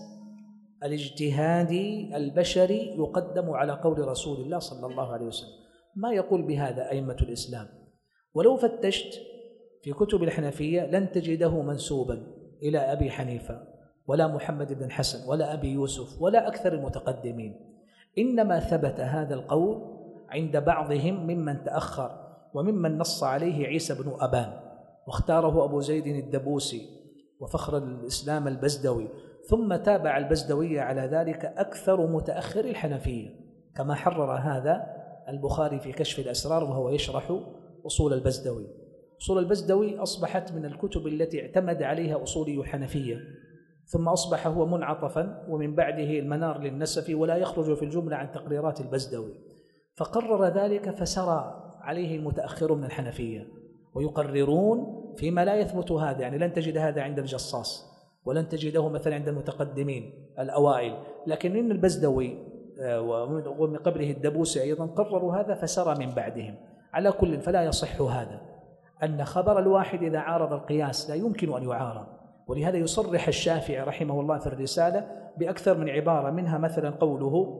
الاجتهادي البشري يقدم على قول رسول الله صلى الله عليه وسلم. ما يقول بهذا أئمة الإسلام، ولو فتشت في كتب الحنفية لن تجده منسوبا إلى أبي حنيفة ولا محمد بن حسن ولا أبي يوسف ولا أكثر المتقدمين. إنما ثبت هذا القول عند بعضهم ممن تأخر، وممن نص عليه عيسى بن أبان، واختاره أبو زيد الدبوسي وفخر الإسلام البزدوي، ثم تابع البزدوي على ذلك أكثر متأخر الحنفية، كما حرر هذا البخاري في كشف الأسرار وهو يشرح أصول البزدوي. أصول البزدوي أصبحت من الكتب التي اعتمد عليها أصولي الحنفية، ثم أصبح هو منعطفا، ومن بعده المنار للنسفي، ولا يخرج في الجملة عن تقريرات البزدوي. فقرر ذلك فسرى عليه المتأخر من الحنفية، ويقررون فيما لا يثبت هذا، يعني لن تجد هذا عند الجصاص ولن تجده مثلا عند المتقدمين الأوائل، لكن إن البزدوي ومن قبله الدبوسي أيضا قرروا هذا فسرى من بعدهم. على كل، فلا يصح هذا، أن خبر الواحد إذا عارض القياس لا يمكن أن يعارض. ولهذا يصرح الشافعي رحمه الله في الرسالة بأكثر من عبارة، منها مثلا قوله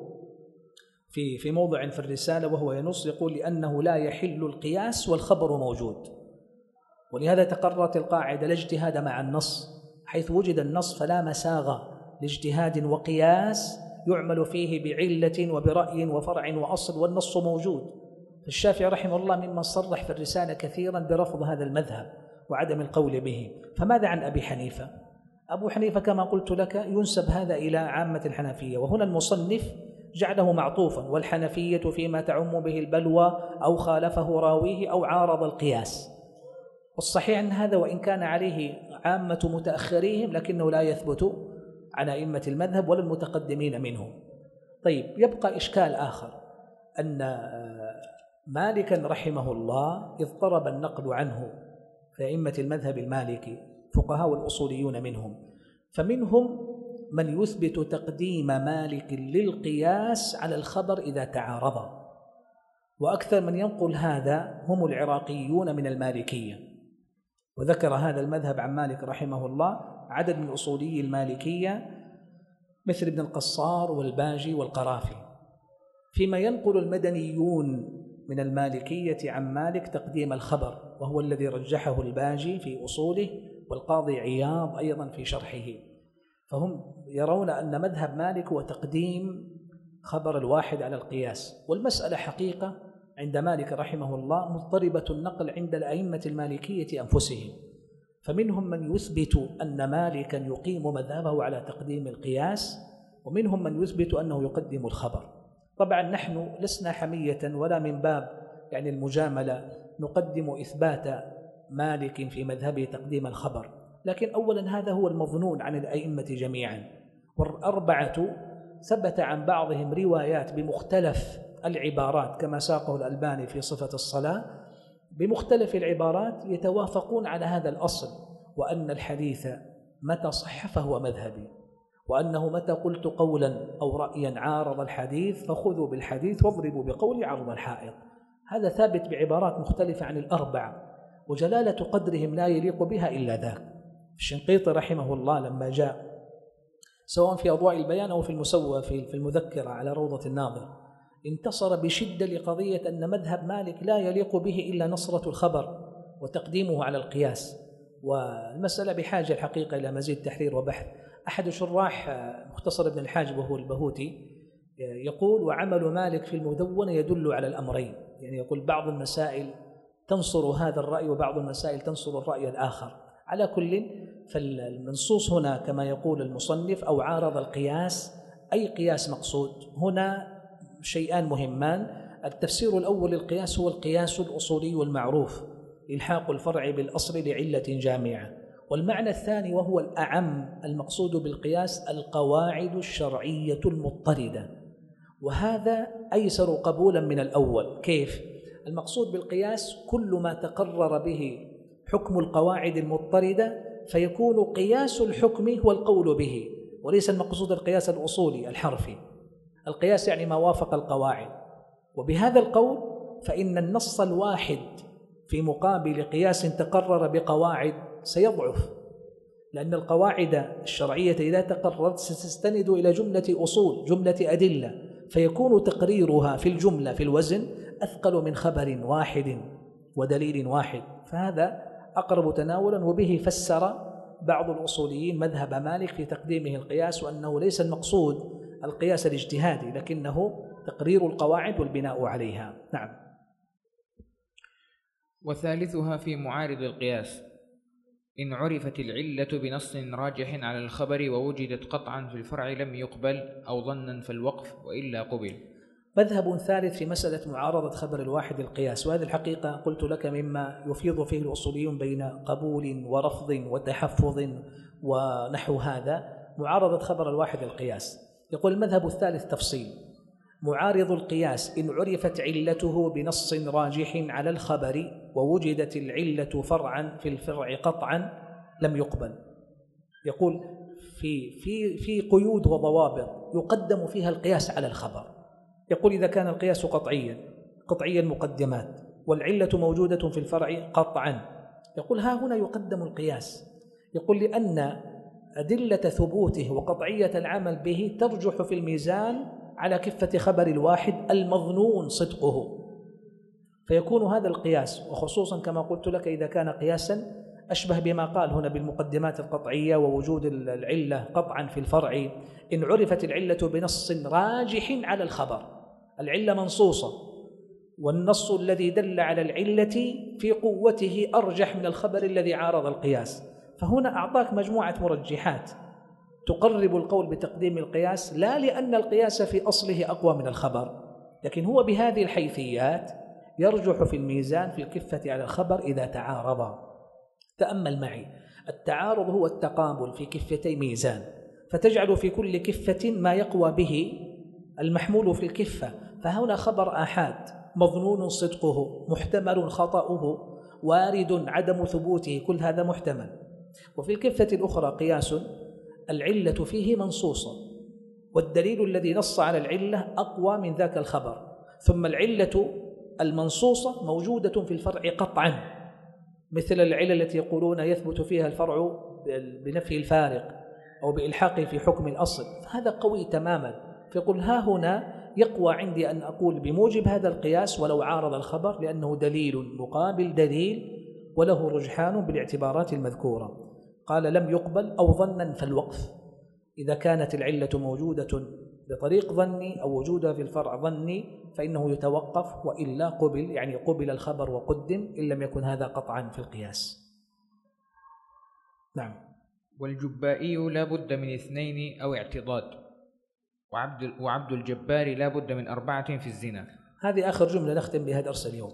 في موضع في الرسالة وهو ينص يقول لأنه لا يحل القياس والخبر موجود. ولهذا تقررت القاعدة لا اجتهاد مع النص، حيث وجد النص فلا مساغ لاجتهاد وقياس يعمل فيه بعلة وبرأي وفرع وأصل، والنص موجود. الشافعي رحمه الله ممن صرح في الرسالة كثيرا برفض هذا المذهب وعدم القول به. فماذا عن أبي حنيفة؟ أبو حنيفة كما قلت لك ينسب هذا إلى عامة الحنفية، وهنا المصنف جعله معطوفا، والحنفية فيما تعم به البلوى أو خالفه راويه أو عارض القياس. والصحيح أن هذا وإن كان عليه عامة متأخريهم لكنه لا يثبت على أئمة المذهب ولا المتقدمين منهم. طيب، يبقى إشكال آخر، أن مالكا رحمه الله اضطرب النقل عنه في أئمة المذهب المالكي فقهاء الأصوليون منهم، فمنهم من يثبت تقديم مالك للقياس على الخبر إذا تعارضا، وأكثر من ينقل هذا هم العراقيون من المالكية، وذكر هذا المذهب عن مالك رحمه الله عدد من أصولي المالكية مثل ابن القصار والباجي والقرافي. فيما ينقل المدنيون من المالكية عن مالك تقديم الخبر، وهو الذي رجحه الباجي في أصوله والقاضي عياض أيضا في شرحه، فهم يرون أن مذهب مالك هو تقديم خبر الواحد على القياس. والمسألة حقيقة عند مالك رحمه الله مضطربة النقل عند الأئمة المالكية أنفسهم، فمنهم من يثبت أن مالكا يقيم مذهبه على تقديم القياس، ومنهم من يثبت أنه يقدم الخبر. طبعا نحن لسنا حمية ولا من باب يعني المجاملة نقدم إثبات مالك في مذهبه تقديم الخبر، لكن أولا هذا هو المظنون عن الأئمة جميعا، والأربعة ثبت عن بعضهم روايات بمختلف العبارات كما ساقه الألباني في صفة الصلاة، بمختلف العبارات يتوافقون على هذا الأصل، وأن الحديث متى صح فهو مذهبي، وأنه متى قلت قولا أو رأيا عارض الحديث فخذوا بالحديث واضربوا بقولي عرض الحائط. هذا ثابت بعبارات مختلفة عن الأربعة، وجلالة قدرهم لا يليق بها إلا ذاك. الشنقيطي رحمه الله لما جاء سواء في أضواء البيان أو في المسوى في المذكرة على روضة الناظر انتصر بشدة لقضية أن مذهب مالك لا يليق به إلا نصرة الخبر وتقديمه على القياس، والمسألة بحاجة الحقيقة إلى مزيد تحرير وبحث. أحد شراح مختصر ابن الحاجب وهو البهوتي يقول: وعمل مالك في المدونة يدل على الأمرين، يعني يقول بعض المسائل تنصر هذا الرأي وبعض المسائل تنصر الرأي الآخر. على كل فالمنصوص هنا كما يقول المصنف أو عارض القياس أي قياس مقصود. هنا شيئان مهمان: التفسير الأول للقياس هو القياس الأصولي المعروف، إلحاق الفرع بالأصل لعلة جامعة. والمعنى الثاني وهو الأعم المقصود بالقياس القواعد الشرعية المضطردة، وهذا أيسر قبولا من الأول. كيف؟ المقصود بالقياس كل ما تقرر به حكم القواعد المضطردة فيكون قياس الحكم هو القول به، وليس المقصود القياس الأصولي الحرفي. القياس يعني ما وافق القواعد، وبهذا القول فإن النص الواحد في مقابل قياس تقرر بقواعد سيضعف، لأن القواعد الشرعية إذا تقررت ستستند إلى جملة أصول، جملة أدلة، فيكون تقريرها في الجملة في الوزن أثقل من خبر واحد ودليل واحد، فهذا أقرب تناولا. وبه فسر بعض الأصوليين مذهب مالك في تقديمه القياس، وأنه ليس المقصود القياس الاجتهادي لكنه تقرير القواعد والبناء عليها. نعم. وثالثها في معارض القياس: إن عرفت العلة بنص راجح على الخبر ووجدت قطعا في الفرع لم يقبل، أو ظنا فالوقف وإلا قبل. مذهب ثالث في مسألة معارضة خبر الواحد القياس، وهذه الحقيقة قلت لك مما يفيض فيه الأصوليون بين قبول ورفض وتحفظ ونحو هذا، معارضة خبر الواحد القياس. يقول المذهب الثالث تفصيل: معارض القياس إن عرفت علته بنص راجح على الخبر ووجدت العلة فرعا في الفرع قطعا لم يقبل. يقول في قيود وضوابط يقدم فيها القياس على الخبر. يقول إذا كان القياس قطعي المقدمات والعلة موجودة في الفرع قطعا، يقول ها هنا يقدم القياس. يقول لأن أدلة ثبوته وقطعية العمل به ترجح في الميزان على كفة خبر الواحد المظنون صدقه، فيكون هذا القياس، وخصوصا كما قلت لك إذا كان قياسا أشبه بما قال هنا بالمقدمات القطعية ووجود العلة قطعا في الفرع. إن عرفت العلة بنص راجح على الخبر، العلة منصوصة والنص الذي دل على العلة في قوته أرجح من الخبر الذي عارض القياس، فهنا أعطاك مجموعة مرجحات تقرب القول بتقديم القياس، لا لأن القياس في أصله أقوى من الخبر، لكن هو بهذه الحيثيات يرجح في الميزان في الكفة على الخبر إذا تعارضا. تأمل معي، التعارض هو التقابل في كفتي ميزان، فتجعل في كل كفة ما يقوى به المحمول في الكفة، فهنا خبر آحاد مظنون صدقه، محتمل خطأه، وارد عدم ثبوته، كل هذا محتمل. وفي الكفة الأخرى قياس العلة فيه منصوصة، والدليل الذي نص على العلة أقوى من ذاك الخبر، ثم العلة المنصوصة موجودة في الفرع قطعا، مثل العلة التي يقولون يثبت فيها الفرع بنفي الفارق أو بإلحاقه في حكم الأصل، هذا قوي تماما. فيقول ها هنا يقوى عندي أن أقول بموجب هذا القياس ولو عارض الخبر، لأنه دليل مقابل دليل وله رجحان بالاعتبارات المذكورة. قال لم يقبل أو ظنا فالوقف، إذا كانت العلة موجودة بطريق ظني أو وجودها في الفرع ظني فإنه يتوقف، وإلا قبل، يعني قبل الخبر وقدم إن لم يكن هذا قطعا في القياس. نعم. والجبائي لا بد من 2 أو اعتضاد، وعبد الجبار لا بد من 4 في الزنا. هذه آخر جملة نختم بها درس اليوم.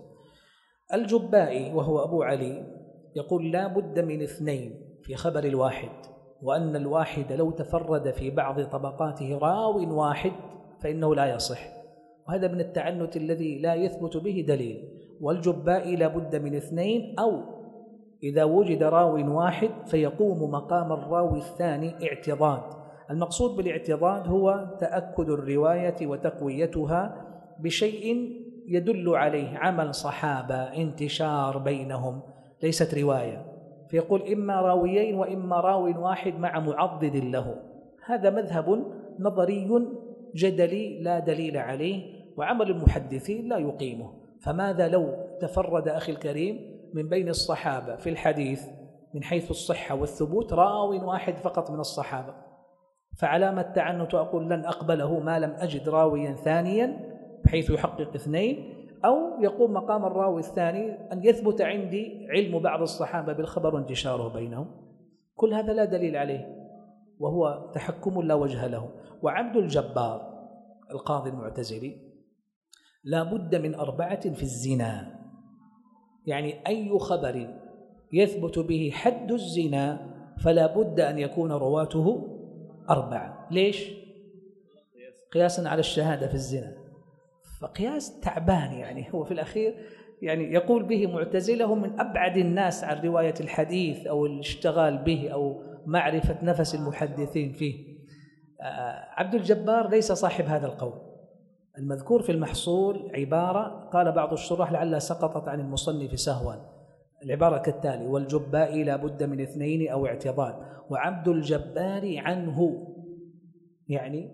الجبائي وهو أبو علي يقول لا بد من 2 في خبر الواحد، وأن الواحد لو تفرد في بعض طبقاته راو واحد فإنه لا يصح، وهذا من التعنت الذي لا يثبت به دليل. والجبائي لا بد من 2، أو إذا وجد راو واحد فيقوم مقام الراوي الثاني اعتضاد. المقصود بالاعتضاد هو تأكد الرواية وتقويتها بشيء يدل عليه عمل صحابة، انتشار بينهم، ليست رواية. فيقول إما راويين وإما راو واحد مع معضد له. هذا مذهب نظري جدلي لا دليل عليه، وعمل المحدثين لا يقيمه. فماذا لو تفرد أخي الكريم من بين الصحابة في الحديث من حيث الصحة والثبوت راو واحد فقط من الصحابة؟ فعلامة التعنت أقول لن أقبله ما لم أجد راويا ثانيا بحيث يحقق 2، أو يقوم مقام الراوي الثاني أن يثبت عندي علم بعض الصحابة بالخبر وانتشاره بينهم. كل هذا لا دليل عليه، وهو تحكم لا وجه له. وعبد الجبار القاضي المعتزلي لا بد من 4 في الزنا، يعني أي خبر يثبت به حد الزنا فلا بد أن يكون رواته 4. ليش؟ قياسا على الشهادة في الزنا. فقياس تعبان، يعني هو في الأخير يعني يقول به معتزله من أبعد الناس عن رواية الحديث أو الاشتغال به أو معرفة نفس المحدثين فيه. عبد الجبار ليس صاحب هذا القول. المذكور في المحصول عبارة قال بعض الشراح لعلها سقطت عن المصنف سهوا، العبارة كالتالي: والجبائي لا بد من 2 أو اعتضاد، وعبد الجبار عنه، يعني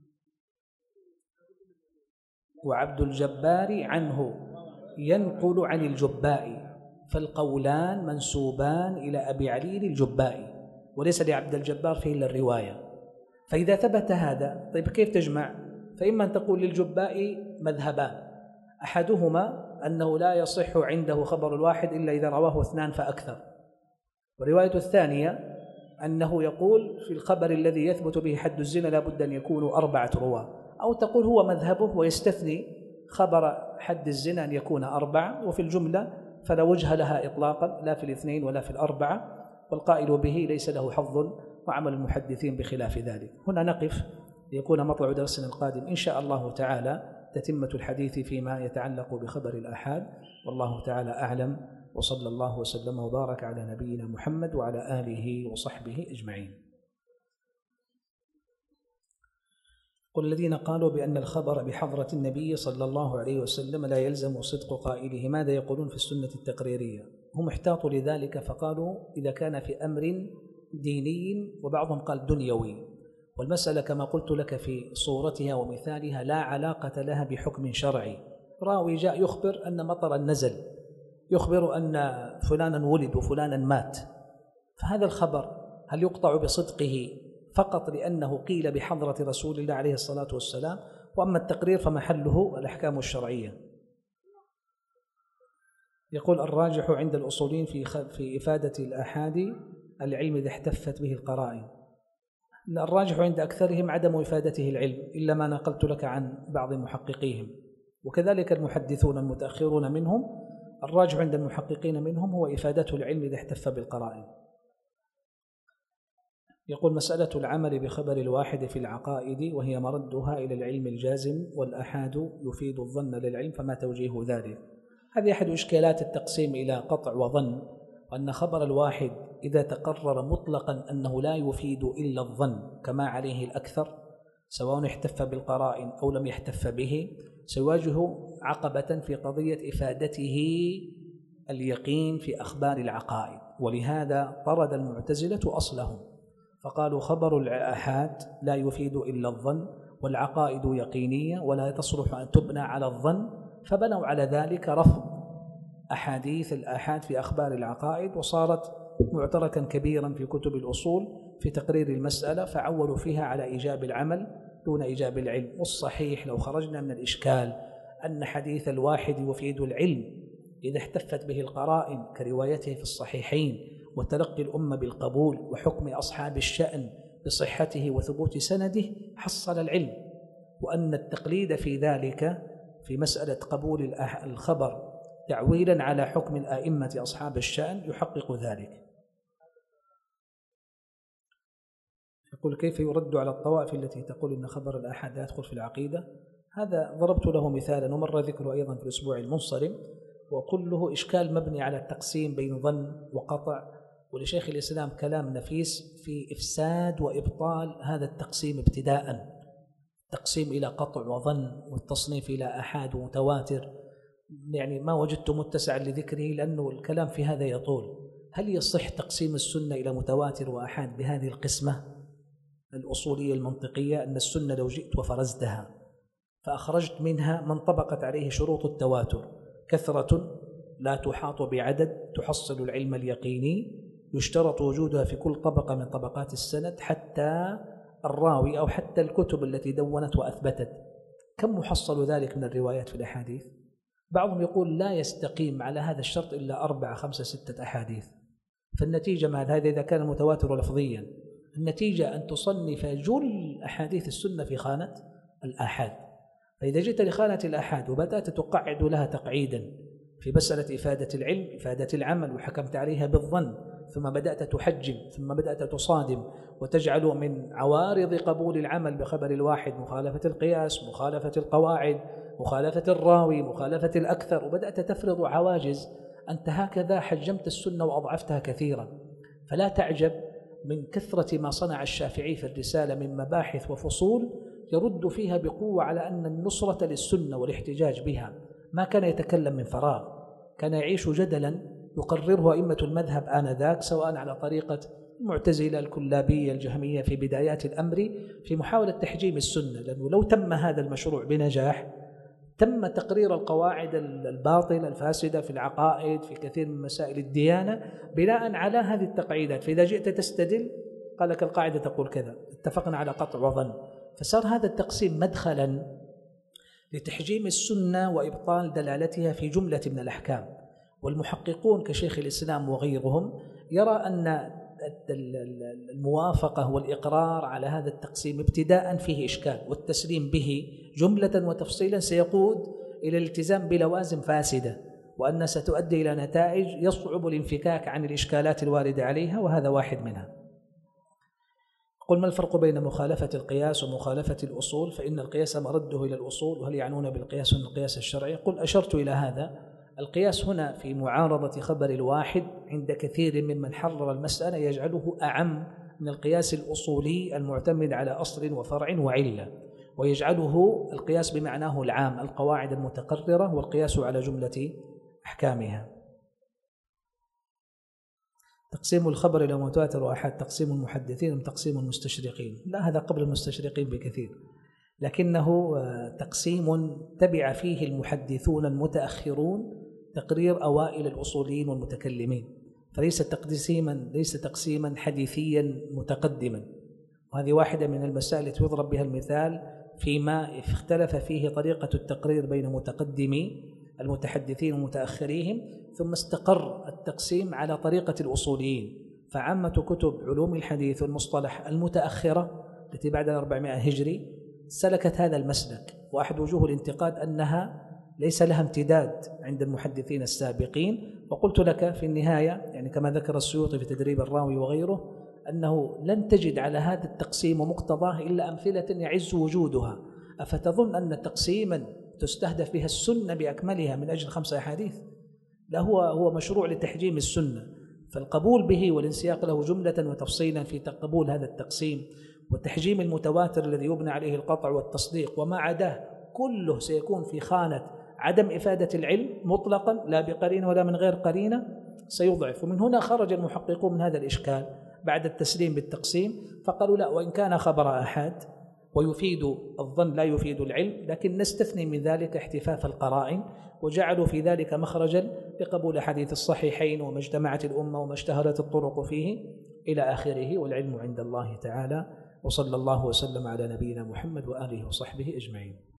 وعبد الجبار عنه ينقل عن الجبائي، فالقولان منسوبان إلى أبي علي الجبائي، وليس لعبد الجبار فيه إلا الرواية. فإذا ثبت هذا، طيب كيف تجمع؟ فإما أن تقول للجبائي مذهبان، أحدهما أنه لا يصح عنده خبر الواحد إلا إذا رواه 2 فأكثر، والرواية الثانية أنه يقول في الخبر الذي يثبت به حد الزنا لا بد أن يكونوا 4 رواة. أو تقول هو مذهبه ويستثني خبر حد الزنا أن يكون 4، وفي الجملة فلا وجه لها إطلاقا، لا في 2 ولا في 4، والقائل به ليس له حظ، وعمل المحدثين بخلاف ذلك. هنا نقف ليكون مطلع درسنا القادم إن شاء الله تعالى تتمة الحديث فيما يتعلق بخبر الآحاد، والله تعالى أعلم، وصلى الله وسلم وبارك على نبينا محمد وعلى آله وصحبه أجمعين. قل الذين قالوا بأن الخبر بحضرة النبي صلى الله عليه وسلم لا يلزم صدق قائله ماذا يقولون في السنة التقريرية؟ هم احتاطوا لذلك فقالوا إذا كان في أمر ديني، وبعضهم قال دنيوي، والمسألة كما قلت لك في صورتها ومثالها لا علاقة لها بحكم شرعي. راوي جاء يخبر أن مطرا نزل، يخبر أن فلانا ولد وفلانا مات، فهذا الخبر هل يقطع بصدقه فقط لأنه قيل بحضرة رسول الله عليه الصلاة والسلام؟ وأما التقرير فمحله الأحكام الشرعية. يقول الراجح عند الأصولين في إفادة الآحاد العلم إذا احتفت به القرائن. الراجح عند أكثرهم عدم إفادته العلم، إلا ما نقلت لك عن بعض محققيهم، وكذلك المحدثون المتأخرون منهم الراجح عند المحققين منهم هو إفادته العلم إذا احتف بالقرائن. يقول مسألة العمل بخبر الواحد في العقائد وهي مردها إلى العلم الجازم، والآحاد يفيد الظن للعلم، فما توجيه ذلك؟ هذه أحد إشكالات التقسيم إلى قطع وظن، وأن خبر الواحد إذا تقرر مطلقا أنه لا يفيد إلا الظن كما عليه الأكثر، سواء احتف بالقرائن أو لم يحتف به، سيواجه عقبة في قضية إفادته اليقين في أخبار العقائد. ولهذا طرد المعتزلة أصلهم، فقالوا خبر الآحاد لا يفيد إلا الظن، والعقائد يقينية ولا تصلح أن تبنى على الظن، فبنوا على ذلك رفض أحاديث الآحاد في أخبار العقائد، وصارت معتركا كبيرا في كتب الأصول في تقرير المسألة، فعولوا فيها على إيجاب العمل دون إيجاب العلم. والصحيح لو خرجنا من الإشكال أن حديث الواحد يفيد العلم إذا احتفت به القرائن كروايته في الصحيحين وتلقي الأمة بالقبول وحكم أصحاب الشأن بصحته وثبوت سنده، حصل العلم، وأن التقليد في ذلك في مسألة قبول الخبر تعويلا على حكم الآئمة أصحاب الشأن يحقق ذلك. يقول كيف يرد على الطوائف التي تقول إن خبر الآحاد لا يدخل في العقيدة؟ هذا ضربت له مثالا ومر ذكره أيضا في الأسبوع المنصرم، وكله إشكال مبني على التقسيم بين ظن وقطع، ولشيخ الإسلام كلام نفيس في إفساد وإبطال هذا التقسيم ابتداء، تقسيم إلى قطع وظن والتصنيف إلى آحاد ومتواتر، يعني ما وجدت متسعا لذكره لأنه الكلام في هذا يطول. هل يصح تقسيم السنة إلى متواتر وآحاد بهذه القسمة الأصولية المنطقية، أن السنة لو جئت وفرزتها فأخرجت منها من طبقت عليه شروط التواتر، كثرة لا تحاط بعدد تحصل العلم اليقيني، يشترط وجودها في كل طبقة من طبقات السند حتى الراوي أو حتى الكتب التي دونت وأثبتت، كم محصل ذلك من الروايات في الأحاديث؟ بعضهم يقول لا يستقيم على هذا الشرط إلا 4 5 6 أحاديث. فالنتيجة مع هذا إذا كان متواتر لفظيا، النتيجة أن تصنف جل أحاديث السنة في خانة الآحاد. فإذا جئت لخانة الآحاد وبدأت تقعد لها تقعيدا في مسألة إفادة العلم إفادة العمل وحكمت عليها بالظن، ثم بدأت تحجم، ثم بدأت تصادم وتجعل من عوارض قبول العمل بخبر الواحد مخالفة القياس، مخالفة القواعد، مخالفة الراوي، مخالفة الأكثر، وبدأت تفرض عواجز، أنت هكذا حجمت السنة وأضعفتها كثيرا. فلا تعجب من كثرة ما صنع الشافعي في الرسالة من مباحث وفصول يرد فيها بقوة على أن النصرة للسنة والاحتجاج بها ما كان يتكلم من فراغ، كان يعيش جدلا يقرره أئمة المذهب آنذاك، سواء على طريقة المعتزلة الكلابية الجهمية في بدايات الأمر في محاولة تحجيم السنة، لأنه لو تم هذا المشروع بنجاح تم تقرير القواعد الباطلة الفاسدة في العقائد في كثير من مسائل الديانة بناء على هذه التقعيدات. فإذا جئت تستدل قال لك القاعدة تقول كذا، اتفقنا على قطع وظن، فصار هذا التقسيم مدخلا لتحجيم السنة وإبطال دلالتها في جملة من الأحكام. والمحققون كشيخ الإسلام وغيرهم يرى أن الموافقة والإقرار على هذا التقسيم ابتداء فيه إشكال، والتسليم به جملة وتفصيلا سيقود إلى الالتزام بلوازم فاسدة، وأن ستؤدي إلى نتائج يصعب الانفكاك عن الإشكالات الواردة عليها، وهذا واحد منها. قل ما الفرق بين مخالفة القياس ومخالفة الأصول؟ فإن القياس مرده إلى الأصول، وهل يعنون بالقياس القياس الشرعي؟ قل أشرت إلى هذا. القياس هنا في معارضة خبر الواحد عند كثير ممن حرر المسألة يجعله أعم من القياس الأصولي المعتمد على أصل وفرع وعلة، ويجعله القياس بمعناه العام القواعد المتقررة، والقياس على جملة أحكامها. تقسيم الخبر إلى متواتر وآحاد تقسيم المحدثين أم تقسيم المستشرقين؟ لا، هذا قبل المستشرقين بكثير، لكنه تقسيم تبع فيه المحدثون المتأخرون تقرير أوائل الأصوليين والمتكلمين، فليس تقسيما حديثيا متقدما. وهذه واحدة من المسائل التي يضرب بها المثال فيما اختلف فيه طريقة التقرير بين متقدمي المتحدثين ومتأخريهم، ثم استقر التقسيم على طريقة الأصوليين. فعامة كتب علوم الحديث والمصطلح المتأخرة التي بعد 400 هجري سلكت هذا المسلك، وأحد وجوه الانتقاد أنها ليس لها امتداد عند المحدثين السابقين. وقلت لك في النهاية يعني كما ذكر السيوطي في تدريب الراوي وغيره أنه لن تجد على هذا التقسيم ومقتضاه إلا أمثلة يعز وجودها. أفتظن أن تقسيما تستهدف بها السنة بأكملها من أجل 5 أحاديث؟ لا، هو مشروع لتحجيم السنة، فالقبول به والانسياق له جملة وتفصيلا في قبول هذا التقسيم وتحجيم المتواتر الذي يبنى عليه القطع والتصديق وما عداه كله سيكون في خانة عدم إفادة العلم مطلقا لا بقرينة ولا من غير قرينة، سيضعف. ومن هنا خرج المحققون من هذا الإشكال بعد التسليم بالتقسيم، فقالوا لا، وإن كان خبر آحاد ويفيد الظن لا يفيد العلم، لكن نستثني من ذلك احتفاف القرائن، وجعلوا في ذلك مخرجا لقبول حديث الصحيحين وما اجتمعت الأمة وما اشتهرت الطرق فيه إلى آخره، والعلم عند الله تعالى. وصلى الله وسلم على نبينا محمد وآله وصحبه أجمعين.